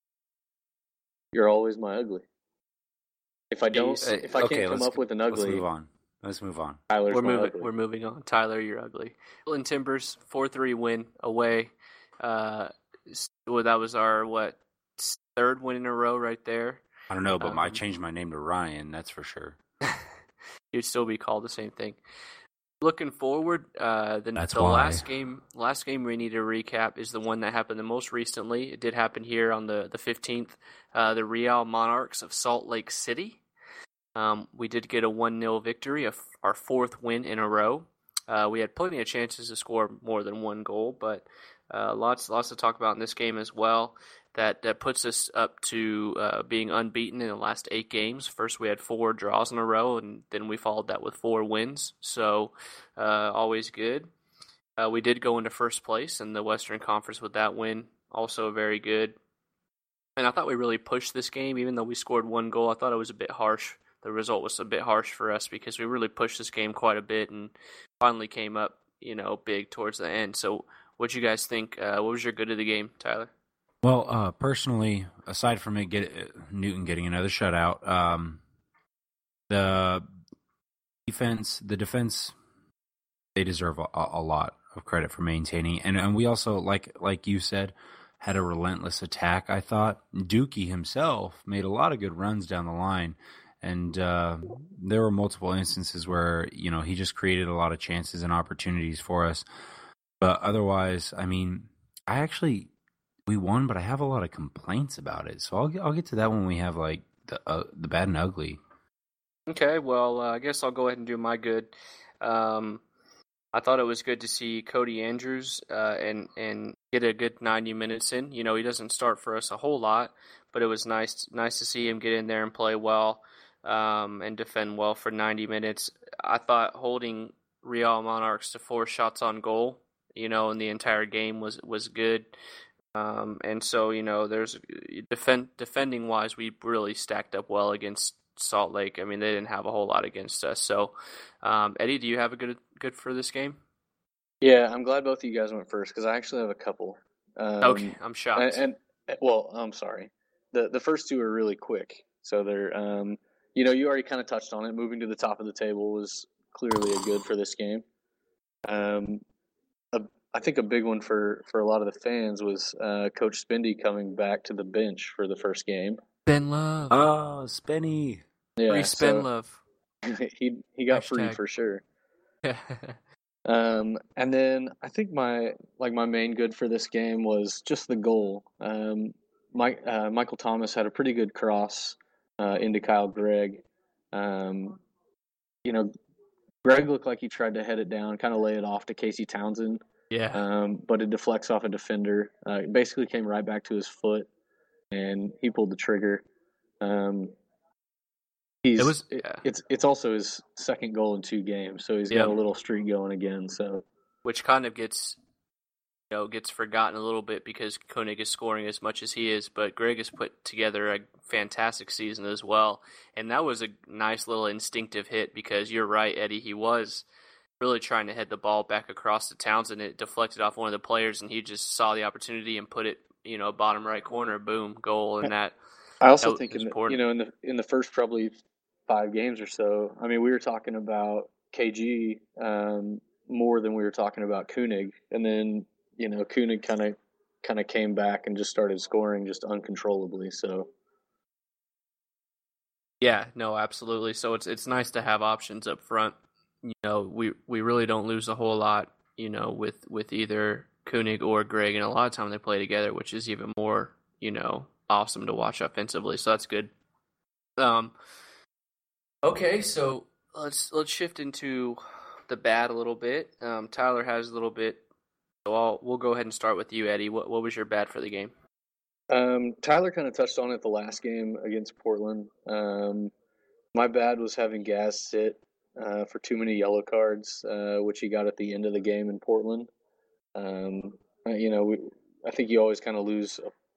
You're always my ugly. If I can't come up with an ugly, Let's move on. Tyler's We're moving on. Tyler, you're ugly. Portland Timbers 4-3 win away. That was our third win in a row right there. I don't know, but I changed my name to Ryan. That's for sure. You'd still be called the same thing. Looking forward, the last game we need to recap is the one that happened the most recently. It did happen here on the 15th. The Real Monarchs of Salt Lake City. We did get a 1-0 victory, our fourth win in a row. We had plenty of chances to score more than one goal, but lots to talk about in this game as well. That puts us up to being unbeaten in the last 8 games. First, we had 4 draws in a row, and then we followed that with 4 wins. So, always good. We did go into first place in the Western Conference with that win. Also very good. And I thought we really pushed this game, even though we scored 1 goal. I thought it was a bit harsh. The result was a bit harsh for us because we really pushed this game quite a bit and finally came up, big towards the end. So, what'd you guys think? What was your good of the game, Tyler? Well, personally, aside from Newton getting another shutout, the defense, they deserve a lot of credit for maintaining, and we also, like you said, had a relentless attack. I thought Dookie himself made a lot of good runs down the line, and there were multiple instances where he just created a lot of chances and opportunities for us. But otherwise, I mean, we won, but I have a lot of complaints about it. So I'll get to that when we have the bad and ugly. Okay, well, I guess I'll go ahead and do my good. I thought it was good to see Cody Andrews and get a good 90 minutes in. He doesn't start for us a whole lot, but it was nice to see him get in there and play well and defend well for 90 minutes. I thought holding Real Monarchs to 4 shots on goal, in the entire game was good. And so, there's defending wise, we really stacked up well against Salt Lake. I mean, they didn't have a whole lot against us. So, Eddie, do you have a good for this game? Yeah, I'm glad both of you guys went first because I actually have a couple. Okay, I'm shocked. I'm sorry. The first 2 are really quick. So they're, you already kind of touched on it. Moving to the top of the table was clearly a good for this game. I think a big one for a lot of the fans was Coach Spendy coming back to the bench for the first game. Ben Love. Oh, Spenny. Yeah, free Spen Love. He got free for sure. And then I think my main good for this game was just the goal. Michael Thomas had a pretty good cross into Kyle Gregg. Gregg looked like he tried to head it down, kind of lay it off to Casey Townsend. Yeah. But it deflects off a defender. It basically came right back to his foot, and he pulled the trigger. It's also his second goal in 2 games, so he's got a little streak going again. So, which kind of gets forgotten a little bit because Koenig is scoring as much as he is, but Gregg has put together a fantastic season as well, and that was a nice little instinctive hit because you're right, Eddie, he was really trying to head the ball back across to Townsend. It deflected off one of the players, and he just saw the opportunity and put it, bottom right corner, boom, goal, and that. I also think in the first probably 5 games or so, I mean, we were talking about KG more than we were talking about Koenig, and then Koenig kind of came back and just started scoring just uncontrollably. So. Yeah, no, absolutely. So it's nice to have options up front. We really don't lose a whole lot, with either Koenig or Gregg, and a lot of time they play together, which is even more, awesome to watch offensively. So that's good. Okay, so let's shift into the bad a little bit. Tyler has a little bit, so we'll go ahead and start with you, Eddie. What was your bad for the game? Tyler kind of touched on it the last game against Portland. My bad was having Gaz sit for too many yellow cards, which he got at the end of the game in Portland. I think you always kind of lose,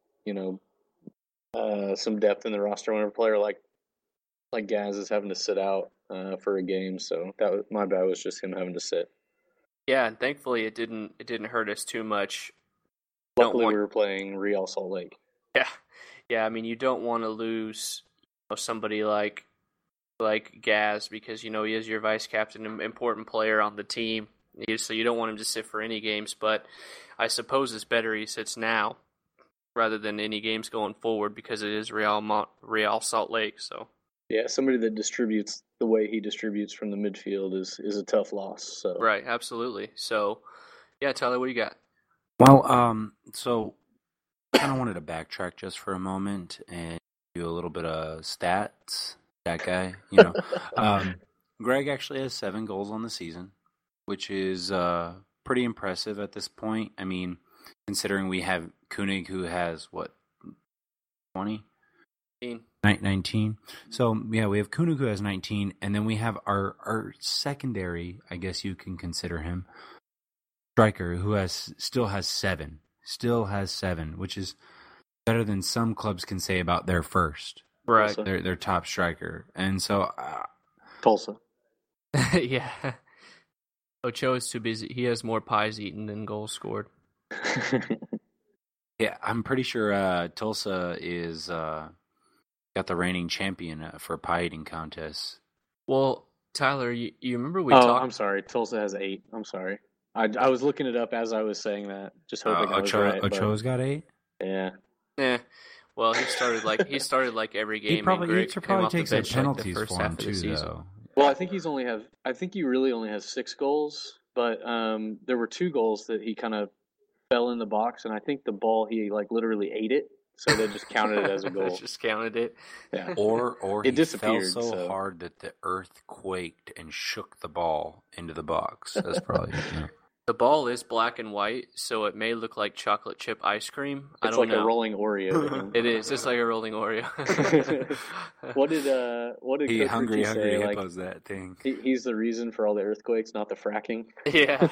some depth in the roster whenever a player like Gaz is having to sit out for a game. So my bad was just him having to sit. Yeah, and thankfully it didn't hurt us too much. Luckily, we were playing Real Salt Lake. Yeah. I mean, you don't want to lose somebody like Gaz because he is your vice captain, an important player on the team. So you don't want him to sit for any games. But I suppose it's better he sits now rather than any games going forward because it is Real Salt Lake. So yeah, somebody that distributes the way he distributes from the midfield is a tough loss. So right, absolutely. So yeah, Tyler, what do you got? Well, so I kind of wanted to backtrack just for a moment and do a little bit of stats. That guy, Greg actually has 7 goals on the season, which is pretty impressive at this point. I mean, considering we have Koenig who has, 20? 19. So, yeah, we have Koenig who has 19, and then we have our secondary, I guess you can consider him, striker, who still has 7, which is better than some clubs can say about their first. Right. Their top striker. And so... Tulsa. Yeah. Ochoa is too busy. He has more pies eaten than goals scored. Yeah, I'm pretty sure Tulsa is got the reigning champion for pie eating contests. Well, Tyler, you remember we talked... I'm sorry. Tulsa has 8. I'm sorry. I was looking it up as I was saying that, just hoping I was right. Ochoa's got 8? Yeah. Yeah. Well, he started like every game. He probably takes the penalties for him too, though. Well, I think he really only has 6 goals, but there were 2 goals that he kind of fell in the box, and I think the ball he literally ate it, so they just counted it as a goal. Just counted it. Yeah. Or it he disappeared fell so hard that the earth quaked and shook the ball into the box. That's probably The ball is black and white, so it may look like chocolate chip ice cream. I don't know. A rolling Oreo. It is. It's like a rolling Oreo. What did Coach Hungry Richie say? Hippos that thing. He's the reason for all the earthquakes, not the fracking. Yeah.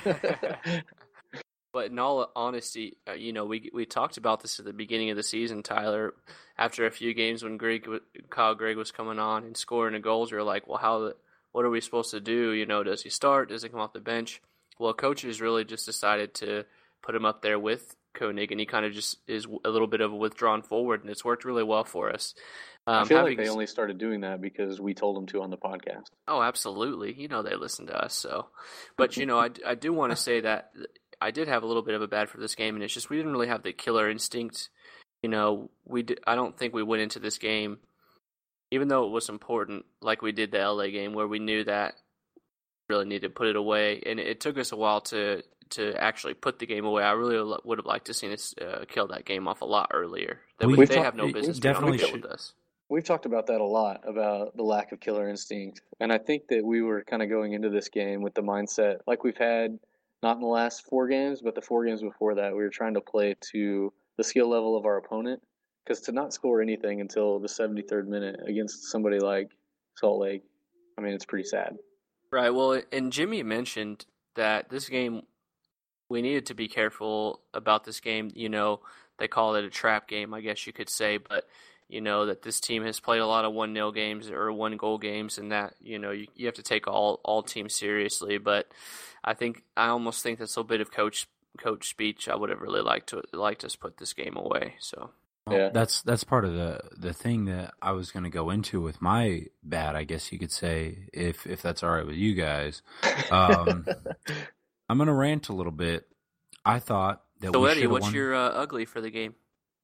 But in all honesty, we talked about this at the beginning of the season, Tyler. After a few games when Kyle Gregg was coming on and scoring the goals, we were like, well, what are we supposed to do? Does he start? Does he come off the bench? Well, coaches really just decided to put him up there with Koenig, and he kind of just is a little bit of a withdrawn forward, and it's worked really well for us. I feel like they only started doing that because we told them to on the podcast. Oh, absolutely. They listen to us. So, but I do want to say that I did have a little bit of a bad for this game, and it's just we didn't really have the killer instinct. I don't think we went into this game, even though it was important, like we did the LA game, where we knew that really needed to put it away, and it took us a while to actually put the game away. I really would have liked to seen us kill that game off a lot earlier. They have no business definitely with us. We've talked about that a lot, about the lack of killer instinct, and I think that we were kind of going into this game with the mindset like we've had, not in the last 4 games, but the 4 games before that, we were trying to play to the skill level of our opponent, because to not score anything until the 73rd minute against somebody like Salt Lake, I mean, it's pretty sad. Right, well, and Jimmy mentioned that this game, we needed to be careful about this game. They call it a trap game, I guess you could say, but, that this team has played a lot of 1-0 games or 1-goal games, and that, you have to take all teams seriously. But I almost think that's a bit of coach speech. I would have really liked us put this game away, so... Well, yeah, that's part of the thing that I was going to go into with my bad, I guess you could say, if that's all right with you guys. I'm going to rant a little bit. I thought that so we Eddie, what's won... your ugly for the game?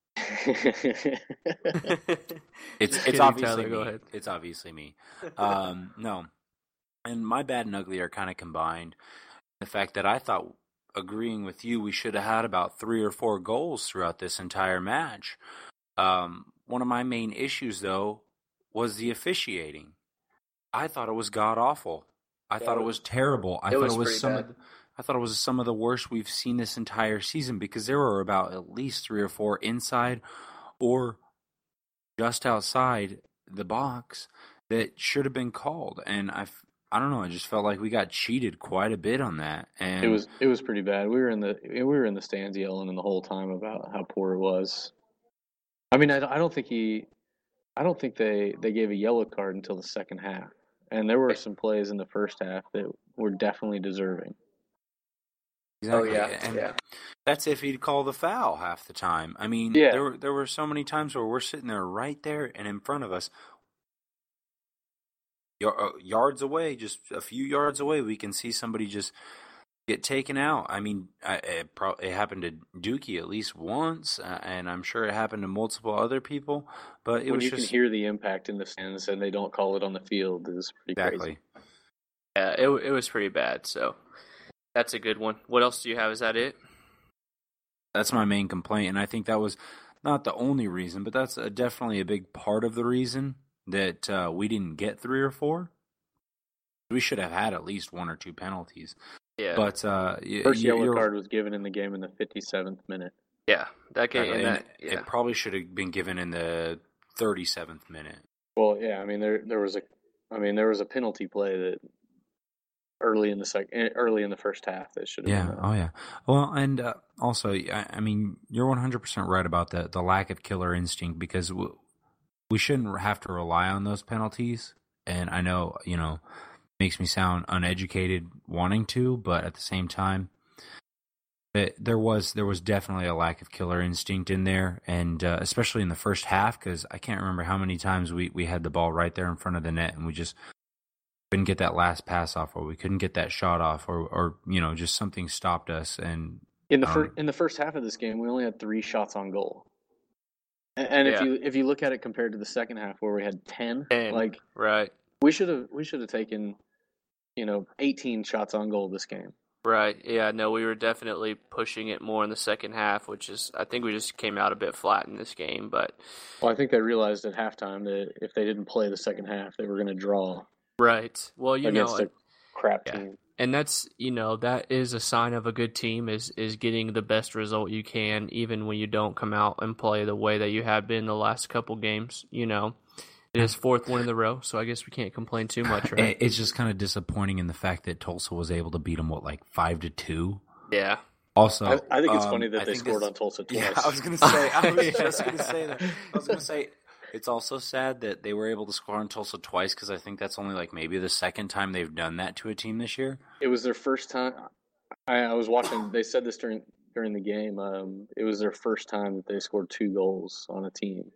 It's obviously me. Go ahead. It's obviously me. No, and my bad and ugly are kind of combined. The fact that I thought, agreeing with you, we should have had about 3 or 4 goals throughout this entire match. One of my main issues, though, was the officiating. I thought it was god-awful. I thought it was terrible. I thought it was some of the worst we've seen this entire season, because there were about at least 3 or 4 inside or just outside the box that should have been called. And I don't know. I just felt like we got cheated quite a bit on that. And it was pretty bad. We were in the stands yelling the whole time about how poor it was. I mean, I don't think they gave a yellow card until the second half. And there were some plays in the first half that were definitely deserving. Exactly. Oh, yeah. And that's if he'd call the foul half the time. I mean, there were so many times where we're sitting there right there and in front of us, yards away, just a few yards away, we can see somebody just get taken out. I mean, it happened to Dookie at least once, and I'm sure it happened to multiple other people. But when you can hear the impact in the stands and they don't call it on the field is pretty crazy. Yeah, it was pretty bad. So that's a good one. What else do you have? Is that it? That's my main complaint, and I think that was not the only reason, but that's definitely a big part of the reason that we didn't get 3 or 4. We should have had at least 1 or 2 penalties. Yeah. But first yellow card was given in the game in the 57th minute. Yeah, that game. It probably should have been given in the 37th minute. Well, yeah. I mean, there was a penalty play that early in the first half that should have. Yeah. Oh, yeah. Well, and also, I mean, you're 100% right about the lack of killer instinct, because we shouldn't have to rely on those penalties. And I know, makes me sound uneducated wanting to, but at the same time, there was definitely a lack of killer instinct in there, and especially in the first half, because I can't remember how many times we had the ball right there in front of the net, and we just couldn't get that last pass off, or we couldn't get that shot off, or just something stopped us. And in the first half of this game, we only had 3 shots on goal. And if you look at it compared to the second half where we had 10, like right, we should have taken 18 shots on goal this game. Right. Yeah. No, we were definitely pushing it more in the second half, which is, I think we just came out a bit flat in this game. But I think they realized at halftime that if they didn't play the second half, they were going to draw. Right. Well, against a crap team. And that's, that is a sign of a good team is getting the best result you can, even when you don't come out and play the way that you have been the last couple games. It is 4th win in a row, so I guess we can't complain too much, right? It's just kind of disappointing in the fact that Tulsa was able to beat them, 5-2? Yeah. Also, I think it's funny that they scored on Tulsa twice. Yeah, I was going to say, I was just going to say that. I was going to say, it's also sad that they were able to score on Tulsa twice, because I think that's only maybe the second time they've done that to a team this year. It was their first time. I was watching. They said this during the game. It was their first time that they scored 2 goals on a team.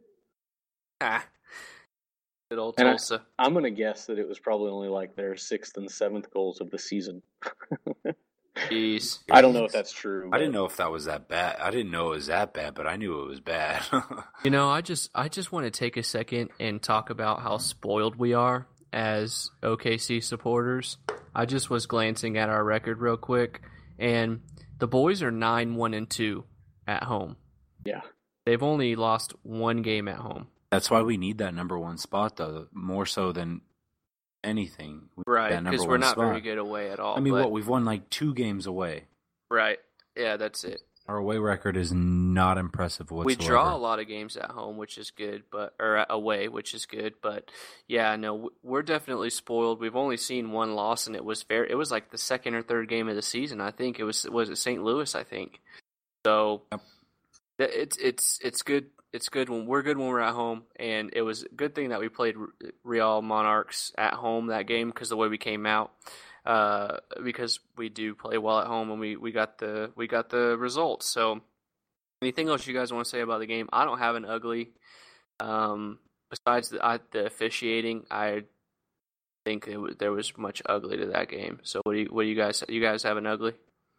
Good old Tulsa. I'm going to guess that it was probably only their 6th and 7th goals of the season. Jeez. I don't know if that's true. I didn't know if that was that bad. I didn't know it was that bad, but I knew it was bad. I just want to take a second and talk about how spoiled we are as OKC supporters. I just was glancing at our record real quick, and the boys are 9-1-2 at home. Yeah. They've only lost 1 game at home. That's why we need that number 1 spot, though, more so than anything. Right, because we're not very good away at all. I mean, we've won 2 games away. Right. Yeah, that's it. Our away record is not impressive whatsoever. We draw a lot of games at home, which is good, or away, which is good. But yeah, no, we're definitely spoiled. We've only seen 1 loss, and it was the 2nd or 3rd game of the season. I think it was it St. Louis? I think so. Yep. It's good. It's good when we're at home, and it was a good thing that we played Real Monarchs at home that game because the way we came out, because we do play well at home, and we got the results. So, anything else you guys want to say about the game? I don't have an ugly. Besides the officiating, I think there was much ugly to that game. So, what do you guys have an ugly?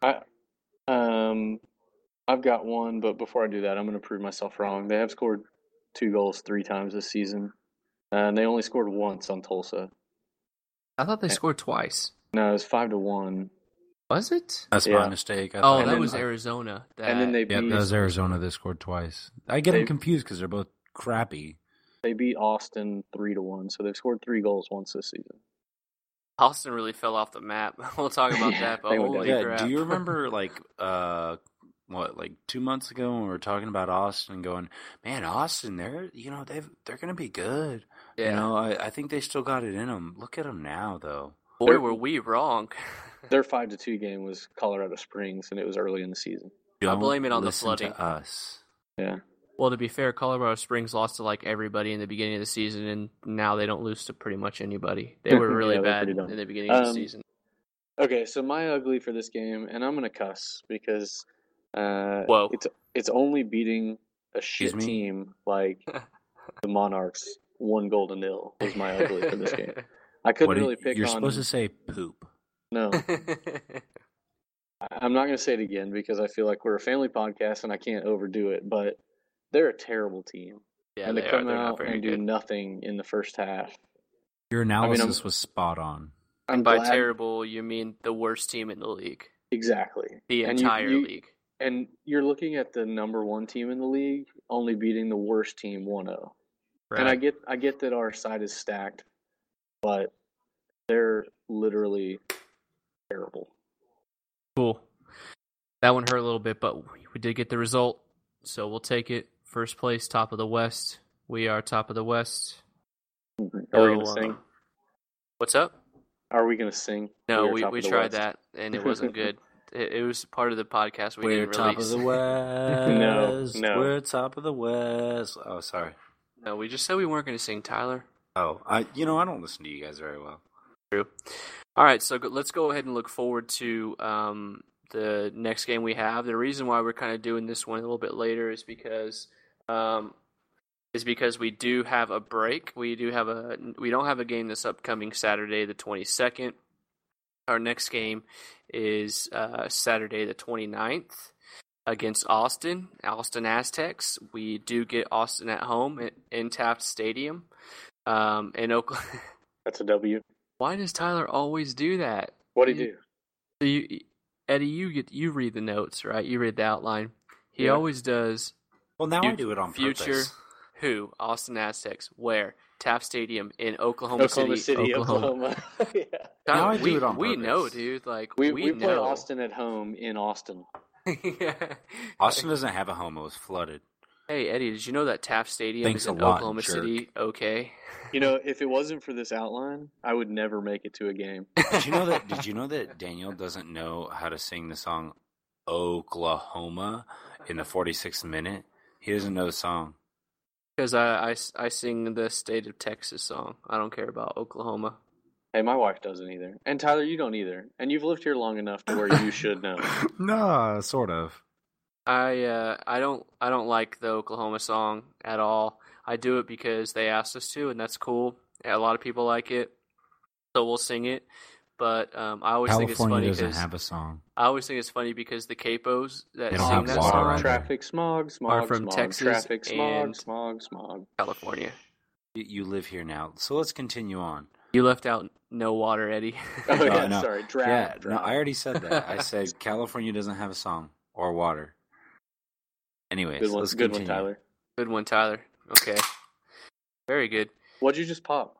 I've got one, but before I do that, I'm going to prove myself wrong. They have scored 2 goals 3 times this season, and they only scored once on Tulsa. I thought they scored twice. No, it was 5-1. Was it? That's my mistake. That was Arizona. And then they that was Arizona that scored twice. I get them confused because they're both crappy. They beat Austin 3-1, so they've scored 3 goals once this season. Austin really fell off the map. We'll talk about that. But holy crap! Do you remember like 2 months ago when we were talking about Austin, going, man, Austin, they're going to be good. Yeah. I think they still got it in them. Look at them now, though. Boy, were we wrong. Their 5-2 game was Colorado Springs, and it was early in the season. I blame it on the listen flooding. to us. Yeah. Well, to be fair, Colorado Springs lost to like everybody in the beginning of the season, and now they don't lose to pretty much anybody. They were really Yeah, they're bad pretty dumb. in the beginning of the season. Okay, so my ugly for this game, and I'm gonna cuss because Whoa. it's only beating a Excuse shit me? team like the Monarchs 1-0 was my ugly for this game. I couldn't really pick You're on. supposed to say poop. No, I'm not gonna say it again because I feel like we're a family podcast and I can't overdo it. But they're a terrible team, Yeah, and they to are. come They're not out very and do good. nothing in the first half. Your I'm- analysis was spot on. I'm And by glad- terrible, you mean the worst team in the league. exactly The And entire you- league. And you're looking at the number 1 team in the league only beating the worst team 1-0. And I get that our side is stacked, but they're literally terrible. Cool. That one hurt a little bit, but we did get the result, so we'll take it. First place, top of the West. We are top of the West. Are we So, gonna sing? What's up? Are we gonna sing? No, are we top of the tried West? that, and it wasn't good. It was part of the podcast we We're didn't top release. of the West. No. We're top of the West. Oh, sorry. No, we just said we weren't going to sing, Tyler. Oh, I don't listen to you guys very well. True. All right, so let's go ahead and look forward to the next game we have. The reason why we're kind of doing this one a little bit later is because we do have a break. We don't have a game this upcoming Saturday, the 22nd. Our next game is Saturday, the 29th, against Austin Aztecs. We do get Austin at home in Taft Stadium. In Oklahoma. That's a W. Why does Tyler always do that? What'd he do? So Eddie, you read the notes, right? You read the outline. He Yeah. always does. Well, now I do it on Future. purpose. Who? Austin Aztecs. Where? Taft Stadium in Oklahoma City, Oklahoma. Yeah. Tyler, Now I do it on we purpose. know, dude. Like We we play know. Austin at home in Austin. Yeah. Austin doesn't have a home. It was flooded. Hey Eddie, did you know that Taft Stadium Thanks is a in lot, Oklahoma jerk. City? Okay. You know, if it wasn't for this outline, I would never make it to a game. Did you know that Daniel doesn't know how to sing the song Oklahoma in the 46th minute? He doesn't know the song. Because I sing the State of Texas song. I don't care about Oklahoma. Hey, my wife doesn't either. And Tyler, you don't either. And you've lived here long enough to where you should know. No, sort of. I don't like the Oklahoma song at all. I do it because they asked us to, and that's cool. A lot of people like it, so we'll sing it. But I always think it's funny California doesn't because have a song. I always think it's funny because the capos that They don't sing have that water song either. Traffic, smog, Are from smog, Texas traffic, smog, and- smog. California. You live here now, so let's continue on. You left out no water, Eddie. Oh, yeah, no. sorry. Yeah, Drought. no, I already said that. I said California doesn't have a song or water. Anyways, Good one, let's good one, continue. Tyler. Good one, Tyler. Okay. Very good. What'd you just pop?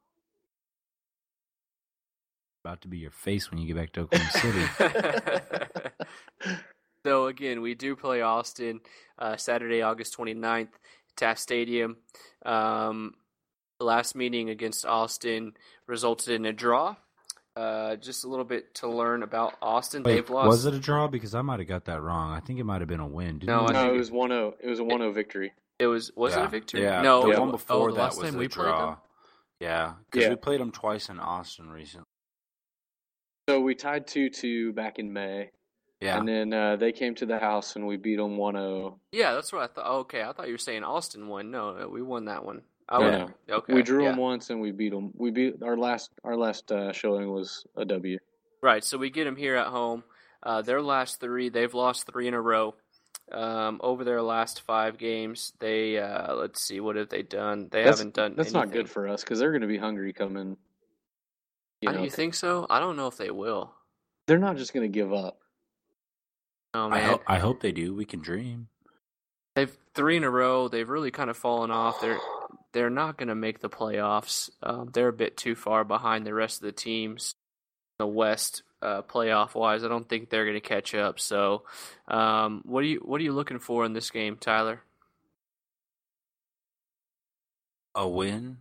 About to be your face when you get back to Oklahoma City. So, again, we do play Austin Saturday, August 29th, Taft Stadium. The last meeting against Austin resulted in a draw. Just a little bit to learn about Austin. Wait, They've lost. was it a draw? Because I might have got that wrong. I think it might have been a win. Didn't No, it? I think No, it was 1-0. It was a 1-0 victory. It was it Yeah, a victory? Yeah, No, the one before the that last was time a we played draw. them? Yeah, because Yeah. we played them twice in Austin recently. So we tied 2-2 back in May. Yeah, And then they came to the house and we beat them 1-0. Yeah, that's what I thought. Okay, I thought you were saying Austin won. No, we won that one. Yeah. Okay. We drew yeah. them once and we beat them. We beat our last showing was a W. Right, so we get them here at home. Their last three, they've lost 3 in a row. Over their last 5 games, they let's see, what have they done? They haven't done. That's not anything. good for us because they're going to be hungry coming. You think so? I don't know if they will. They're not just going to give up. Oh man, I hope they do. We can dream. they've 3 in a row. They've really kind of fallen off. They're not going to make the playoffs. They're a bit too far behind the rest of the teams in the West. playoff wise. I don't think they're going to catch up. So, what are you looking for in this game, Tyler? A win?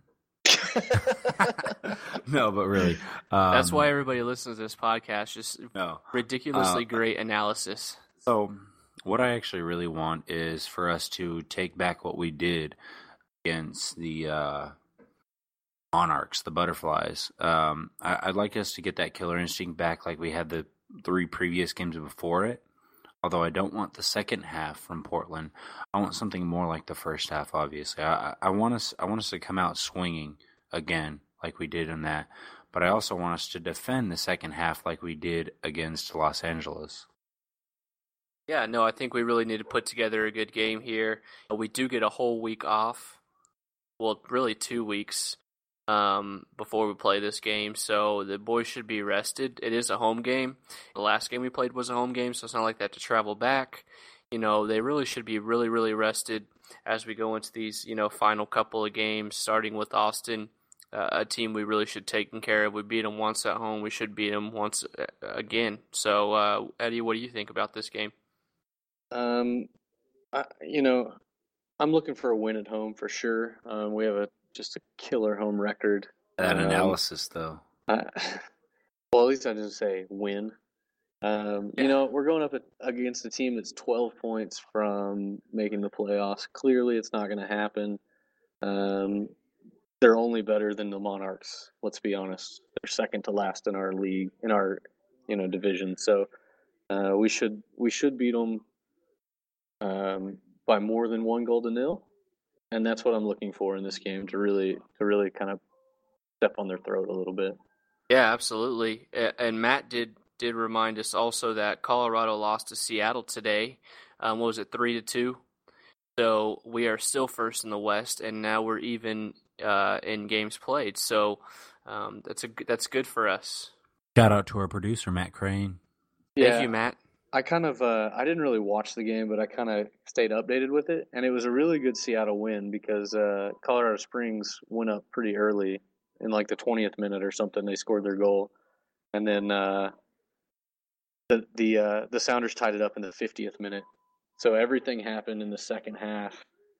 No, but really, that's why everybody listens to this podcast. Just no, ridiculously great analysis. So, what I actually really want is for us to take back what we did against the Monarchs, the Butterflies. I'd like us to get that killer instinct back like we had the 3 previous games before it. Although I don't want the second half from Portland. I want something more like the first half, obviously. I want us to come out swinging again like we did in that. But I also want us to defend the second half like we did against Los Angeles. Yeah, no, I think we really need to put together a good game here. We do get a whole week off. Well, really 2 weeks before we play this game, so the boys should be rested. It is a home game. The last game we played was a home game, so it's not like they have to travel back. They really should be really, really rested as we go into these, final couple of games, starting with Austin, a team we really should take care of. We beat them once at home. We should beat them once again. So, Eddie, what do you think about this game? I'm looking for a win at home for sure. We have just a killer home record. That analysis, though. Well, at least I didn't say win. We're going up against a team that's 12 points from making the playoffs. Clearly, it's not going to happen. They're only better than the Monarchs. Let's be honest. They're second to last in our league, in our division. So we should beat them by more than 1-0. And that's what I'm looking for in this game, to really kind of step on their throat a little bit. Yeah, absolutely. And Matt did remind us also that Colorado lost to Seattle today. What was it, 3-2? So we are still first in the West, and now we're even in games played. So that's good for us. Shout out to our producer, Matt Crane. Thank you, Matt. I kind of I didn't really watch the game, but I kind of stayed updated with it, and it was a really good Seattle win because Colorado Springs went up pretty early in like the 20th minute or something. They scored their goal, and then the Sounders tied it up in the 50th minute. So everything happened in the second half.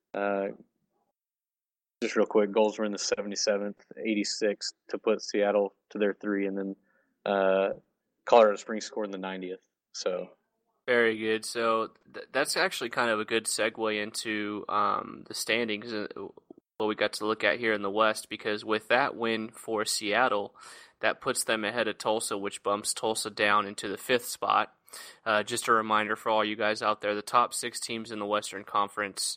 Just real quick, goals were in the 77th, 86th to put Seattle to their 3, and then Colorado Springs scored in the 90th. So. Very good. So that's actually kind of a good segue into the standings, what we got to look at here in the West, because with that win for Seattle, that puts them ahead of Tulsa, which bumps Tulsa down into the 5th spot. Just a reminder for all you guys out there, the top 6 teams in the Western Conference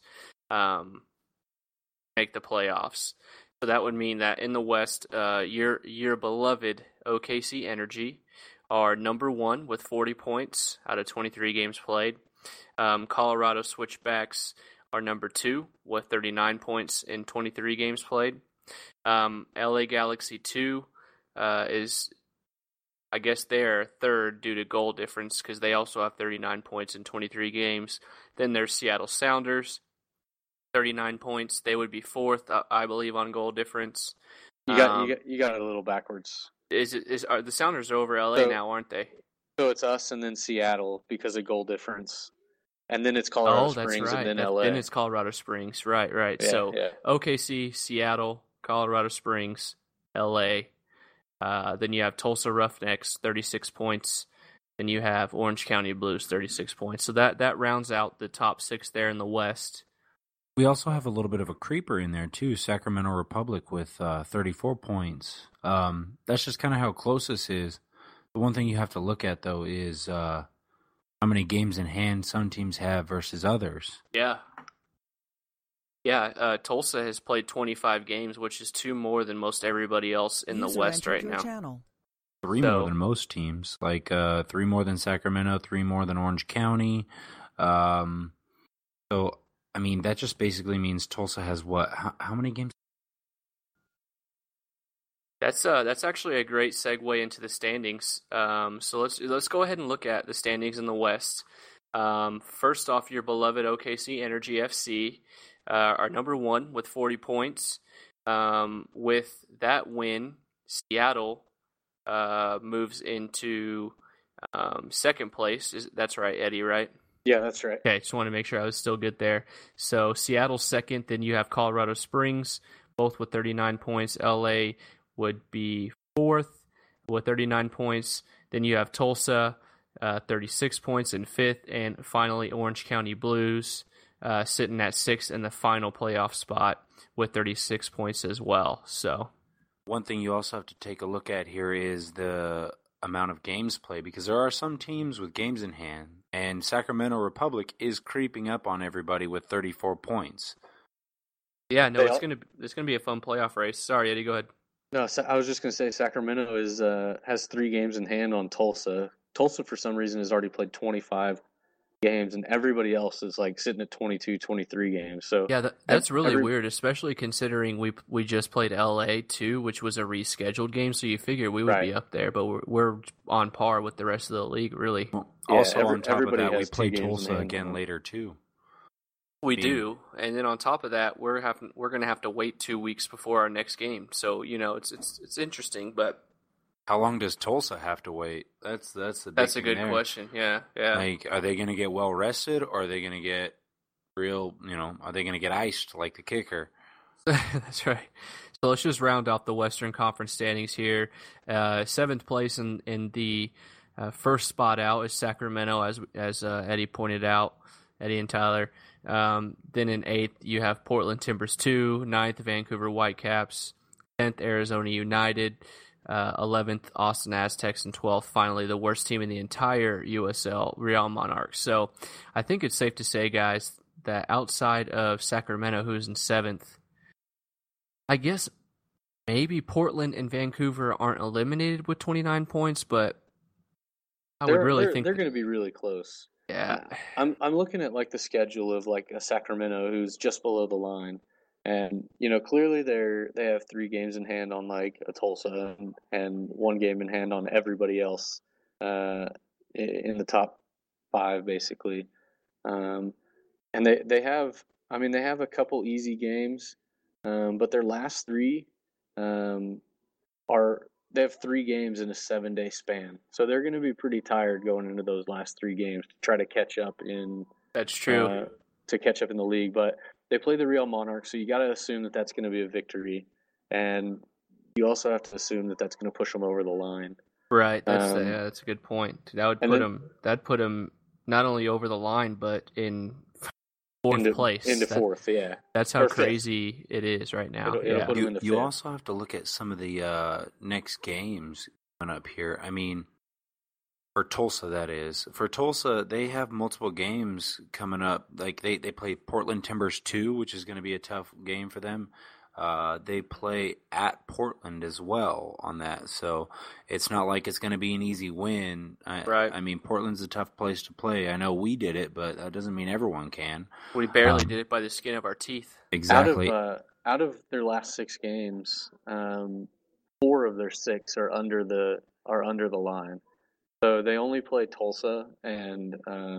make the playoffs. So that would mean that in the West, your beloved OKC Energy are number 1 with 40 points out of 23 games played. Colorado Switchbacks are number 2 with 39 points in 23 games played. LA Galaxy 2 is, I guess, they're 3rd due to goal difference because they also have 39 points in 23 games. Then there's Seattle Sounders, 39 points. They would be 4th, I believe, on goal difference. You got it a little backwards. Are the Sounders are over LA now, aren't they? So it's us and then Seattle because of goal difference. And then it's Colorado Springs right. and then LA. Then it's Colorado Springs. Right. Yeah, so yeah. OKC, Seattle, Colorado Springs, LA. Then you have Tulsa Roughnecks, 36 points. Then you have Orange County Blues, 36 points. So that rounds out the top 6 there in the West. We also have a little bit of a creeper in there, too, Sacramento Republic with 34 points. That's just kind of how close this is. The one thing you have to look at, though, is how many games in hand some teams have versus others. Yeah. Tulsa has played 25 games, which is 2 more than most everybody else in the West right now. 3 more than most teams, like 3 more than Sacramento, 3 more than Orange County. So, I mean, that just basically means Tulsa has what? How many games? That's actually a great segue into the standings. So let's go ahead and look at the standings in the West. First off, your beloved OKC Energy FC are number 1 with 40 points. With that win, Seattle moves into second place. That's right, Eddie, right? Yeah, that's right. Okay, just want to make sure I was still good there. So Seattle's second, then you have Colorado Springs, both with 39 points. LA would be fourth with 39 points. Then you have Tulsa, 36 points in fifth. And finally, Orange County Blues sitting at sixth in the final playoff spot with 36 points as well. So, one thing you also have to take a look at here is the amount of games played, because there are some teams with games in hand, and Sacramento Republic is creeping up on everybody with 34 points. Yeah, no, it's gonna be a fun playoff race. Sorry, Eddie, go ahead. No, I was just going to say Sacramento has 3 games in hand on Tulsa. Tulsa, for some reason, has already played 25 games, and everybody else is like sitting at 22, 23 games. So yeah, that's really weird, especially considering we just played LA too, which was a rescheduled game. So you figure we would be up there, but we're on par with the rest of the league, really. Also, on top of that, we play Tulsa again later too. We do, and then on top of that, we're going to have to wait 2 weeks before our next game. So it's interesting, but how long does Tulsa have to wait? That's a good question. Yeah. Like, are they going to get well rested, or are they going to get real? Are they going to get iced like the kicker? That's right. So let's just round off the Western Conference standings here. 7th place in the first spot out is Sacramento, as Eddie pointed out, Eddie and Tyler. Then in 8th, you have Portland Timbers 2, 9th, Vancouver Whitecaps, 10th, Arizona United, 11th, Austin Aztecs, and 12th, finally, the worst team in the entire USL, Real Monarchs. So I think it's safe to say, guys, that outside of Sacramento, who's in 7th, I guess maybe Portland and Vancouver aren't eliminated with 29 points, but I would really think they're going to be really close. Yeah, I'm looking at like the schedule of like a Sacramento who's just below the line, and clearly they have 3 games in hand on like a Tulsa and 1 game in hand on everybody else in the top 5 basically, and they have a couple easy games, but their last 3 they have 3 games in a 7-day span. So they're going to be pretty tired going into those last 3 games to try to catch up in. That's true. To catch up in the league. But they play the Real Monarchs, so you got to assume that that's going to be a victory. And you also have to assume that that's going to push them over the line. Right. That's a good point. That would put them not only over the line, but in 4th place. Into 4th, yeah. That's how crazy it is right now. You also have to look at some of the next games coming up here. I mean, for Tulsa, that is. For Tulsa, they have multiple games coming up. Like they play Portland Timbers 2, which is going to be a tough game for them. They play at Portland as well on that, so it's not like it's going to be an easy win. Right. I mean, Portland's a tough place to play. I know we did it, but that doesn't mean everyone can. We barely did it by the skin of our teeth. Exactly. Out of their last 6 games, 4 of their 6 are under the line. So they only play Tulsa and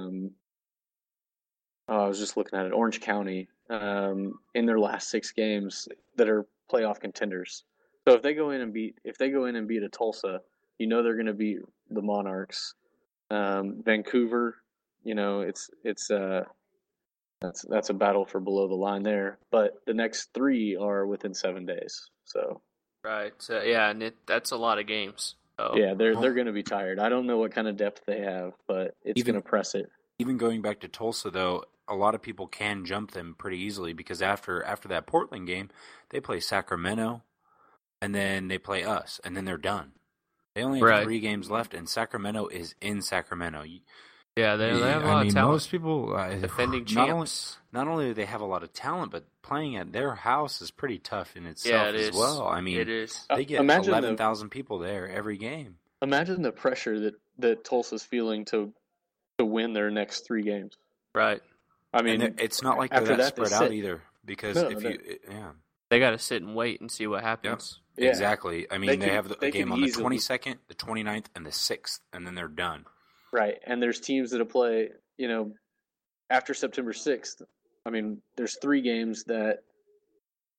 I was just looking at it, Orange County. In their last 6 games that are playoff contenders. So if they go in and beat a Tulsa, they're going to beat the Monarchs. Vancouver, that's a battle for below the line there. But the next 3 are within 7 days. So right, and that's a lot of games. So. Yeah, they're going to be tired. I don't know what kind of depth they have, but it's going to press it. Even going back to Tulsa, though, a lot of people can jump them pretty easily because after that Portland game, they play Sacramento, and then they play us, and then they're done. They only have 3 games left, and Sacramento is in Sacramento. Yeah, they have a lot of talent. Most people defending champs. Not only do they have a lot of talent, but playing at their house is pretty tough in itself as well. I mean, it is. They get 11,000 people there every game. Imagine the pressure that Tulsa's feeling to win their next 3 games. Right. I mean, it's not like they're that spread out either, because they got to sit and wait and see what happens. Yep. Yeah. Exactly. I mean, they have a game on the 22nd, the 29th, and the 6th, and then they're done. Right, and there's teams that'll play, after September 6th. I mean, there's 3 games that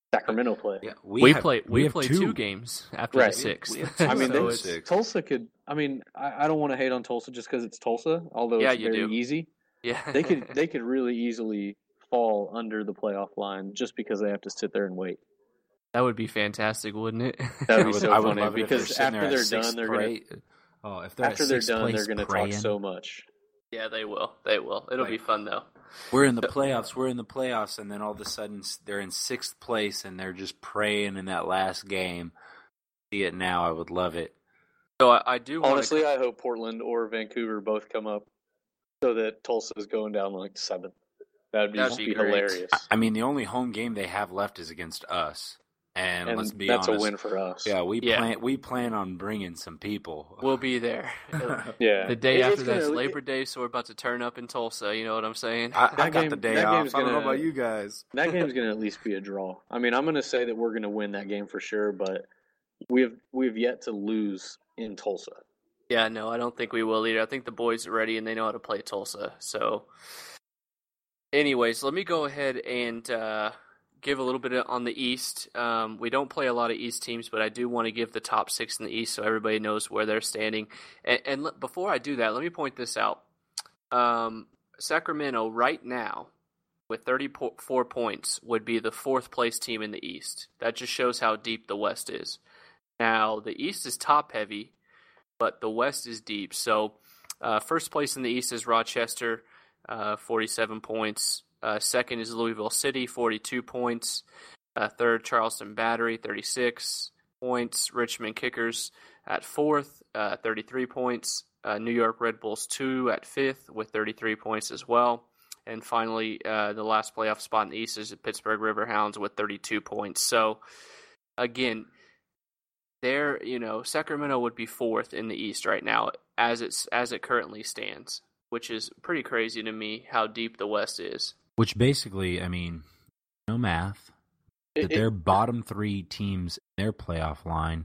Sacramento play. Yeah, We have play 2 games after the Right. 6th. I mean, So Tulsa could. I mean, I don't want to hate on Tulsa just because it's Tulsa, although Yeah, it's you very do. easy. yeah. They could really easily fall under the playoff line just because they have to sit there and wait. That would be fantastic, wouldn't it? That would be so I would funny love it if because sitting after there at they're done, sixth they're gonna place. if they're after at they're sixth done, place they're gonna praying, talk so much. Yeah, they will. They will. It'll be fun though. We're in the playoffs, and then all of a sudden they're in 6th place, and they're just praying in that last game. See it now, I would love it. So I do Honestly, I hope Portland or Vancouver both come up so that Tulsa is going down like 7th. That'd be That'd be great. hilarious. I mean, the only home game they have left is against us, and let's be that's honest, a win for us. Yeah, we plan on bringing some people. We'll be there. Yeah. The day after It's that's gonna- Labor Day, so we're about to turn up in Tulsa. You know what I'm saying? I got game- the day that off. game's I don't know gonna- about you guys. That game's going to at least be a draw. I mean, I'm going to say that we're going to win that game for sure, but we've yet to lose in Tulsa. Yeah, no, I don't think we will either. I think the boys are ready and they know how to play Tulsa. So, anyways, let me go ahead and give a little bit on the East. We don't play a lot of East teams, but I do want to give the top 6 in the East so everybody knows where they're standing. And before I do that, let me point this out. Sacramento right now, with 34 points, would be the 4th place team in the East. That just shows how deep the West is. Now, the East is top heavy, but the West is deep. So, first place in the East is Rochester, 47 points. Second is Louisville City, 42 points. Third, Charleston Battery, 36 points. Richmond Kickers at 4th, 33 points. New York Red Bulls 2 at 5th with 33 points as well. And finally, the last playoff spot in the East is the Pittsburgh Riverhounds with 32 points. So, again, Sacramento would be 4th in the East right now as it currently stands, which is pretty crazy to me how deep the West is. which basically, I mean, no math. That their bottom 3 teams in their playoff line,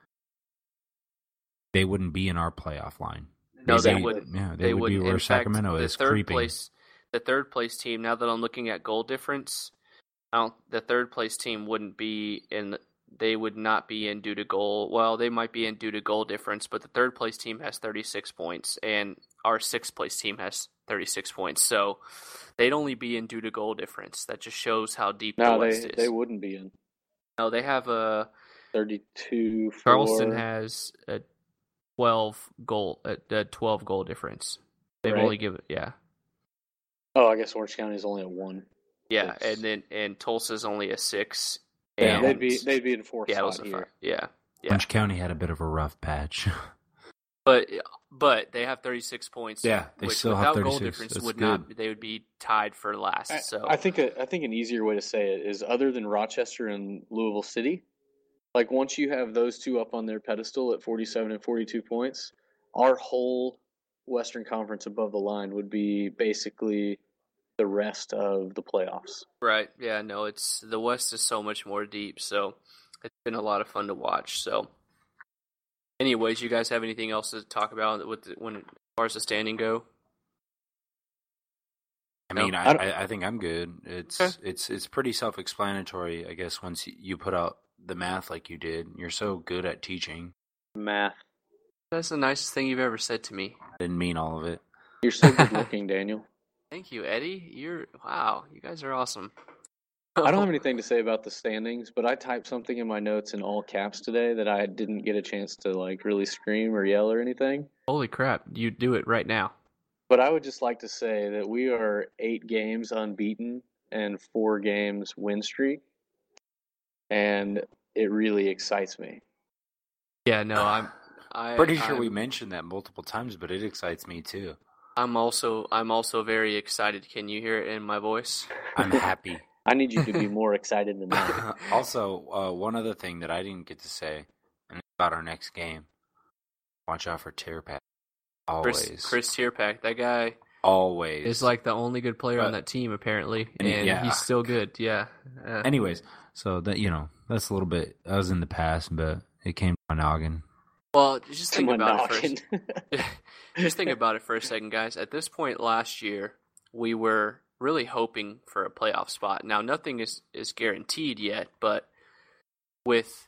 they wouldn't be in our playoff line. No, they wouldn't. Yeah, they would be where Sacramento is creeping. The third place team, now that I'm looking at goal difference, the third place team wouldn't be in. They would not be in due to goal. Well, they might be in due to goal difference, but the third place team has 36 points, and our 6th place team has 36 points. So they'd only be in due to goal difference. That just shows how deep the West is. They wouldn't be in. No, they have a 32. Charleston has a 12 goal difference. They've only given Oh, I guess Orange County is only at 1. Yeah, and Tulsa's only a 6. Yeah, And they'd be in 4th Seattle's spot a here. 5. Yeah. Orange County had a bit of a rough patch. But they have 36 points. Yeah, they which still have without goal 36. difference That's would good. not. They would be tied for last. So I think an easier way to say it is other than Rochester and Louisville City, like once you have those two up on their pedestal at 47 and 42 points, our whole Western Conference above the line would be basically the rest of the playoffs. right, yeah, no, it's the West is so much more deep. So it's been a lot of fun to watch. So, anyways, you guys have anything else to talk about as far as the standing go? I mean, No. I think I'm good. It's Okay. it's pretty self-explanatory, I guess. Once you put out the math like you did, you're so good at teaching. Math. That's the nicest thing you've ever said to me. Didn't mean all of it. You're so good looking, Daniel. Thank you, Eddie. Wow, you guys are awesome. I don't have anything to say about the standings, but I typed something in my notes in all caps today that I didn't get a chance to like really scream or yell or anything. Holy crap, you do it right now. But I would just like to say that we are 8 games unbeaten and 4 games win streak, and it really excites me. Yeah, no, I'm Pretty sure we mentioned that multiple times, but it excites me too. I'm also very excited. Can you hear it in my voice? I'm happy. I need you to be more excited than that. Also, one other thing that I didn't get to say, and it's about our next game. Watch out for Tierpak. Always. Chris Tierpak, that guy Always. is like the only good player on that team apparently, and Yeah. he's still good. Yeah. Anyways, so that that's a little bit. That was in the past, but it came to my noggin. Well, just think about Noggin. it first. Just think about it for a second, guys. At this point last year, we were really hoping for a playoff spot. Now, nothing is guaranteed yet, but with,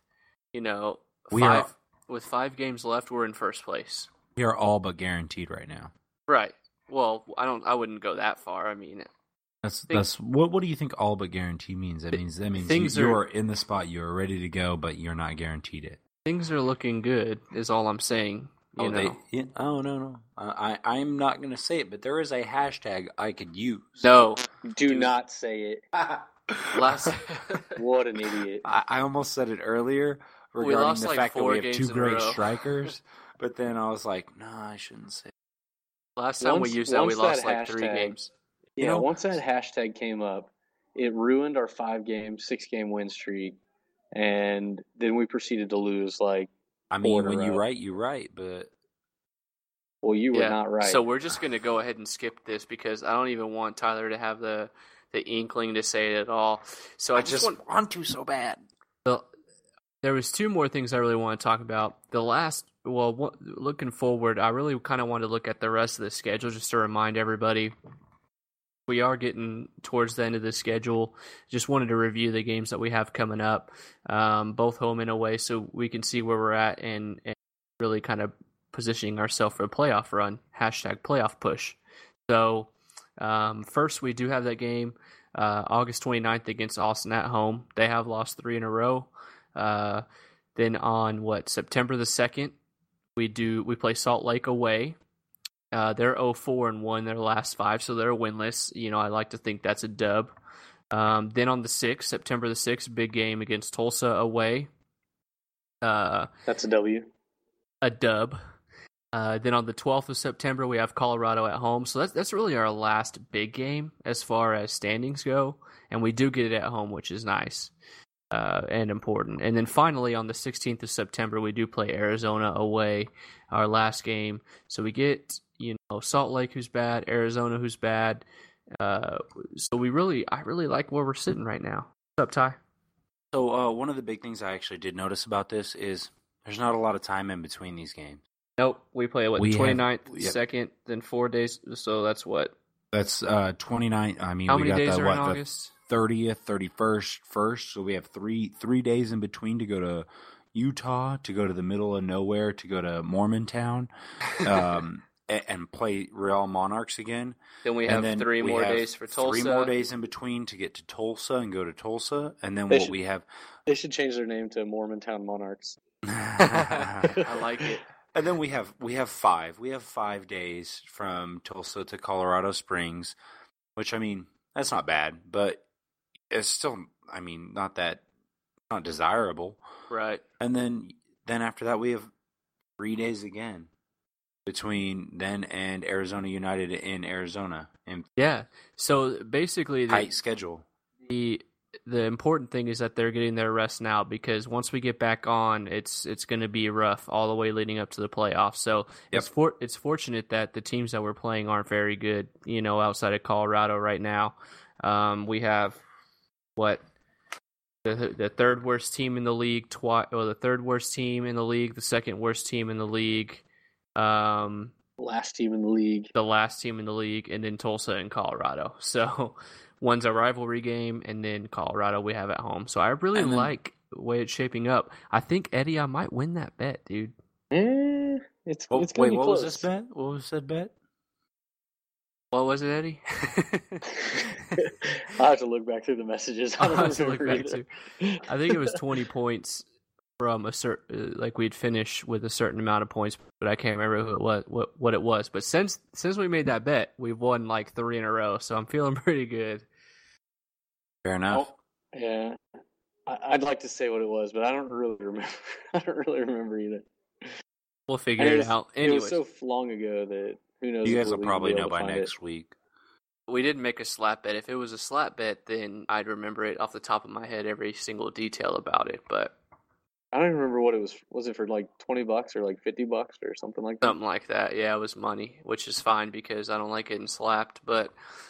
with 5 games left, we're in first place. We are all but guaranteed right now. Right. Well, I wouldn't go that far. I mean, that's what do you think all but guaranteed means? That means you're in the spot, you're ready to go, but you're not guaranteed it. Things are looking good, is all I'm saying. No. I'm not going to say it, but there is a hashtag I could use. No. Do not say it. What an idiot. I almost said it earlier regarding the fact that we have 2 great strikers, but then I was like, no, I shouldn't say it. Last time we used that, we lost like 3 games. Yeah, once that hashtag came up, it ruined our 5-game, 6-game win streak, and then we proceeded to lose like. I mean, when you're right, but. Well, you were not right. So we're just going to go ahead and skip this because I don't even want Tyler to have the inkling to say it at all. So I just want to so bad. There was 2 more things I really want to talk about. Looking forward, I really kind of want to look at the rest of the schedule just to remind everybody. We are getting towards the end of the schedule. Just wanted to review the games that we have coming up, both home and away, so we can see where we're at and really kind of positioning ourselves for a playoff run, #playoff push. So first, we do have that game August 29th against Austin at home. They have lost 3 in a row. Then on September the 2nd, we play Salt Lake away. They're 0-4-1 their last 5, so they're winless. I like to think that's a dub. Then on the 6th, September the 6th, big game against Tulsa away. That's a W. A dub. Then on the 12th of September, we have Colorado at home. So that's really our last big game as far as standings go. And we do get it at home, which is nice and important. And then finally, on the 16th of September, we do play Arizona away, our last game. So we get, Salt Lake, who's bad, Arizona, who's bad. So I really like where we're sitting right now. What's up, Ty? So one of the big things I actually did notice about this is there's not a lot of time in between these games. Nope, we play 29th, 2nd, then 4 days. So that's what? That's 29. I mean, how we many got days the are in August? 30th, 31st, 1st. So we have three days in between to go to Utah, to go to the middle of nowhere, to go to Mormontown, and play Real Monarchs again. Then we have 3 more days for Tulsa. 3 more days in between to get to Tulsa and go to Tulsa. And then we have... They should change their name to Mormontown Monarchs. I like it. And then we have 5. We have 5 days from Tulsa to Colorado Springs, which, I mean, that's not bad, but it's still, I mean, not desirable. Right. And then after that, we have 3 days again between then and Arizona United in Arizona. Yeah. So basically, tight schedule. The important thing is that they're getting their rest now, because once we get back on, it's going to be rough all the way leading up to the playoffs. So it's fortunate that the teams that we're playing aren't very good, outside of Colorado right now. We have the third worst team in the league, the third worst team in the league, the second worst team in the league, last team in the league, the last team in the league, and then Tulsa and Colorado. So one's a rivalry game, and then Colorado we have at home. So I really like the way it's shaping up. I think, Eddie, I might win that bet, dude. It's gonna be close. What was this bet? What was that bet? What was it, Eddie? I'll have to look back through the messages. I think it was 20 points from a certain, we'd finish with a certain amount of points, but I can't remember who it was, what it was. But since we made that bet, we've won 3 in a row, so I'm feeling pretty good. Fair enough. Yeah, I'd like to say what it was, but I don't really remember. I don't really remember either. We'll figure it out. Anyways. It was so long ago that who knows? You guys will probably know by next week. We didn't make a slap bet. If it was a slap bet, then I'd remember it off the top of my head, every single detail about it. But I don't even remember what it was. Was it for $20 or $50 or something like that? Something like that. Yeah, it was money, which is fine because I don't like getting slapped. But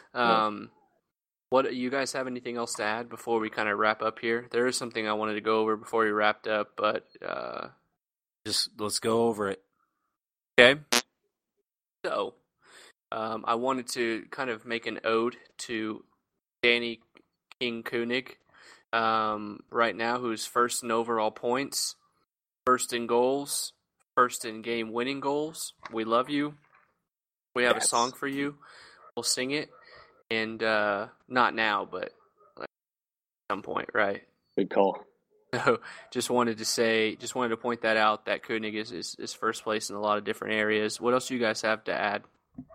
what you guys have anything else to add before we kind of wrap up here? There is something I wanted to go over before we wrapped up, but just let's go over it. Okay. So I wanted to kind of make an ode to Danny King Koenig right now, who's first in overall points, first in goals, first in game winning goals. We love you. We have a song for you. We'll sing it, and not now, but at some point, right? Good call. So just wanted to point that out, that Koenig is first place in a lot of different areas. What else do you guys have to add?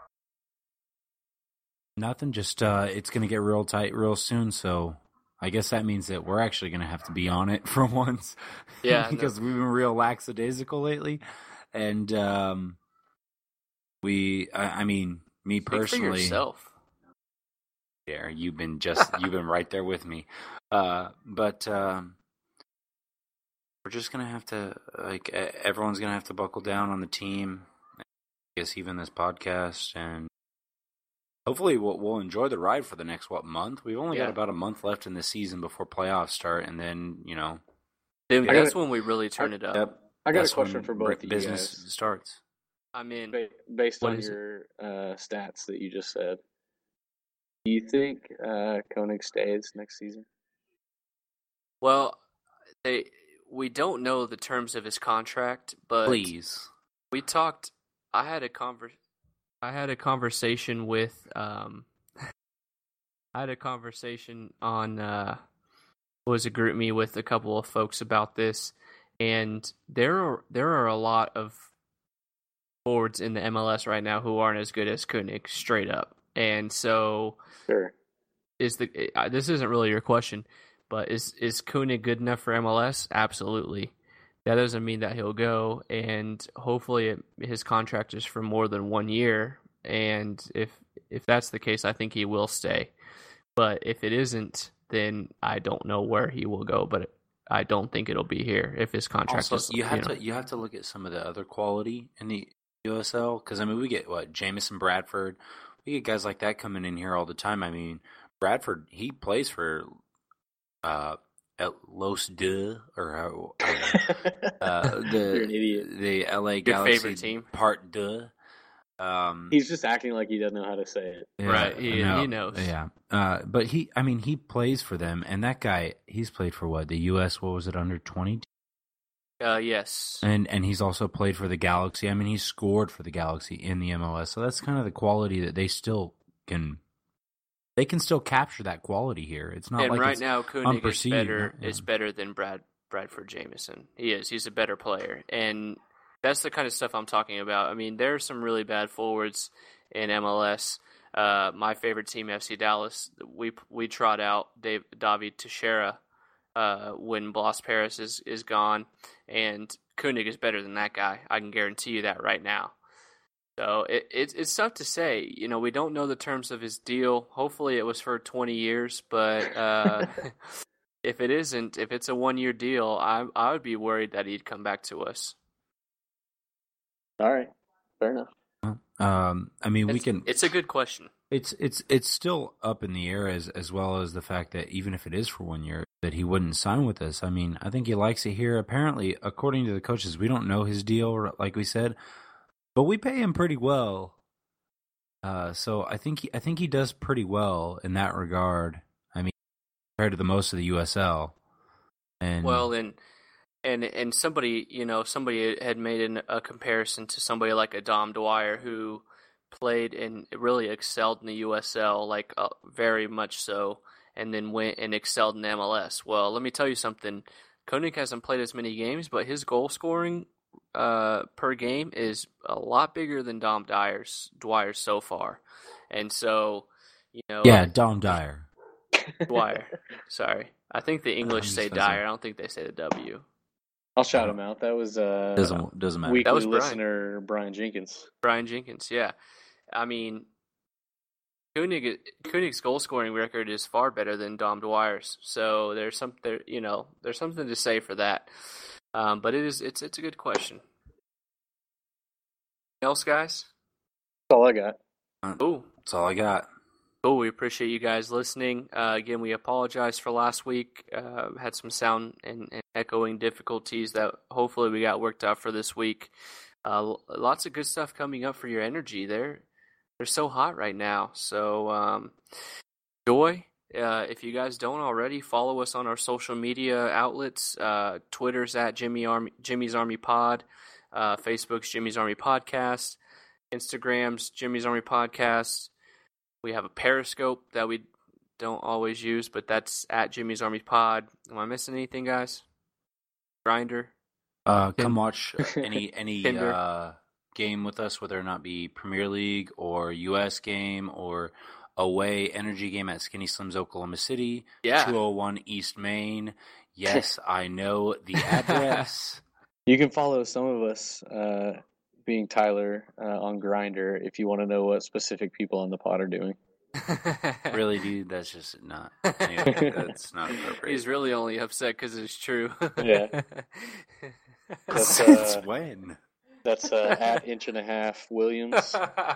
Nothing, just it's going to get real tight real soon, so I guess that means that we're actually going to have to be on it for once. Yeah. Because we've been real lackadaisical lately. And I mean, me personally. Speak for yourself. Yeah, you've been right there with me. But we're just going to have to, everyone's going to have to buckle down on the team. I guess even this podcast, and hopefully we'll enjoy the ride for the next, month? We've only got about a month left in the season before playoffs start, and then, that's when we really turn it up. Yep, I got a question for both of you business guys. starts. I'm in. Based on your stats that you just said, do you think Koenig stays next season? Well, we don't know the terms of his contract, but please. We talked. I had a conversation with. I had a conversation on was a group me with a couple of folks about this, and there are a lot of forwards in the MLS right now who aren't as good as Koenig, straight up. And so, sure, this isn't really your question, but is Koenig good enough for MLS? Absolutely. That doesn't mean that he'll go, and hopefully his contract is for more than 1 year. And if that's the case, I think he will stay. But if it isn't, then I don't know where he will go. But I don't think it'll be here if his contract also, is. You have to look at some of the other quality in the USL, because I mean, we get Jamison Bradford, we get guys like that coming in here all the time. I mean, Bradford, he plays for Los Deux, or You're an idiot. The LA Your Galaxy favorite team, Part Deux. He's just acting like he doesn't know how to say it. Yeah, right? He knows. Yeah, but he plays for them, and that guy, he's played for the U.S. What was it, under 20? Yes. And he's also played for the Galaxy. I mean, he's scored for the Galaxy in the MLS. So that's kind of the quality that they still can. They can still capture that quality here. It's not like right now Koenig is better. Yeah. Is better than Bradford Jamison. He is. He's a better player, and that's the kind of stuff I'm talking about. I mean, there are some really bad forwards in MLS. My favorite team, FC Dallas, we trot out David Teixeira when Blas Paris is gone, and Koenig is better than that guy. I can guarantee you that right now. So it's tough to say. We don't know the terms of his deal. Hopefully it was for 20 years, but if it isn't, if it's a 1-year deal, I would be worried that he'd come back to us. All right, fair enough. I mean, It's a good question. It's still up in the air, as well as the fact that even if it is for 1 year, that he wouldn't sign with us. I mean, I think he likes it here. Apparently, according to the coaches, we don't know his deal, like we said, but we pay him pretty well. So I think he does pretty well in that regard. I mean, compared to the most of the USL. And And somebody had made a comparison to somebody like a Dom Dwyer, who played and really excelled in the USL, very much so, and then went and excelled in MLS. Well, let me tell you something. Koenig hasn't played as many games, but his goal scoring per game is a lot bigger than Dom Dwyer's so far. And so, yeah, Dom Dwyer. Dwyer. Sorry. I think the English say Dyer. I don't think they say the W. I'll shout him out. That was doesn't matter. Weekly That was listener Brian Jenkins. Brian Jenkins, yeah. I mean, Koenig's goal scoring record is far better than Dom Dwyer's, so there's something to say for that. But it's a good question. Anything else, guys? That's all I got. Oh, that's all I got. Cool. We appreciate you guys listening. Again, we apologize for last week. Had some sound and echoing difficulties that hopefully we got worked out for this week. Lots of good stuff coming up for your energy there. they're so hot right now. So, Joy, if you guys don't already, follow us on our social media outlets. Twitter's at Jimmy's Army Pod. Facebook's Jimmy's Army Podcast. Instagram's Jimmy's Army Podcast. We have a Periscope that we don't always use, but that's at Jimmy's Army Pod. Am I missing anything, guys? Grinder. Come watch any Tinder. game with us, whether or not be Premier League or U.S. game or away energy game at Skinny Slim's Oklahoma City. Yeah. 201 East Main. Yes, I know the address. You can follow some of us, being Tyler, on Grinder if you want to know what specific people on the pod are doing. Really, dude? That's just not. Anyway, that's not appropriate. He's really only upset because it's true. Yeah. Since when? That's at Inch&a-Half Williams.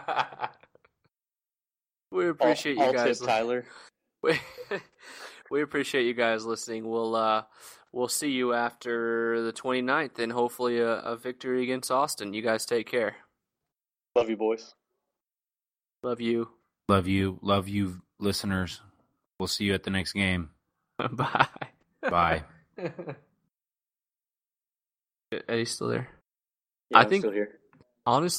We appreciate you guys. Tyler. We appreciate you guys listening. We'll see you after the 29th and hopefully a victory against Austin. You guys take care. Love you, boys. Love you. Love you. Love you, listeners. We'll see you at the next game. Bye. Bye. Eddie's still there? Yeah, I I'm think still here. honestly.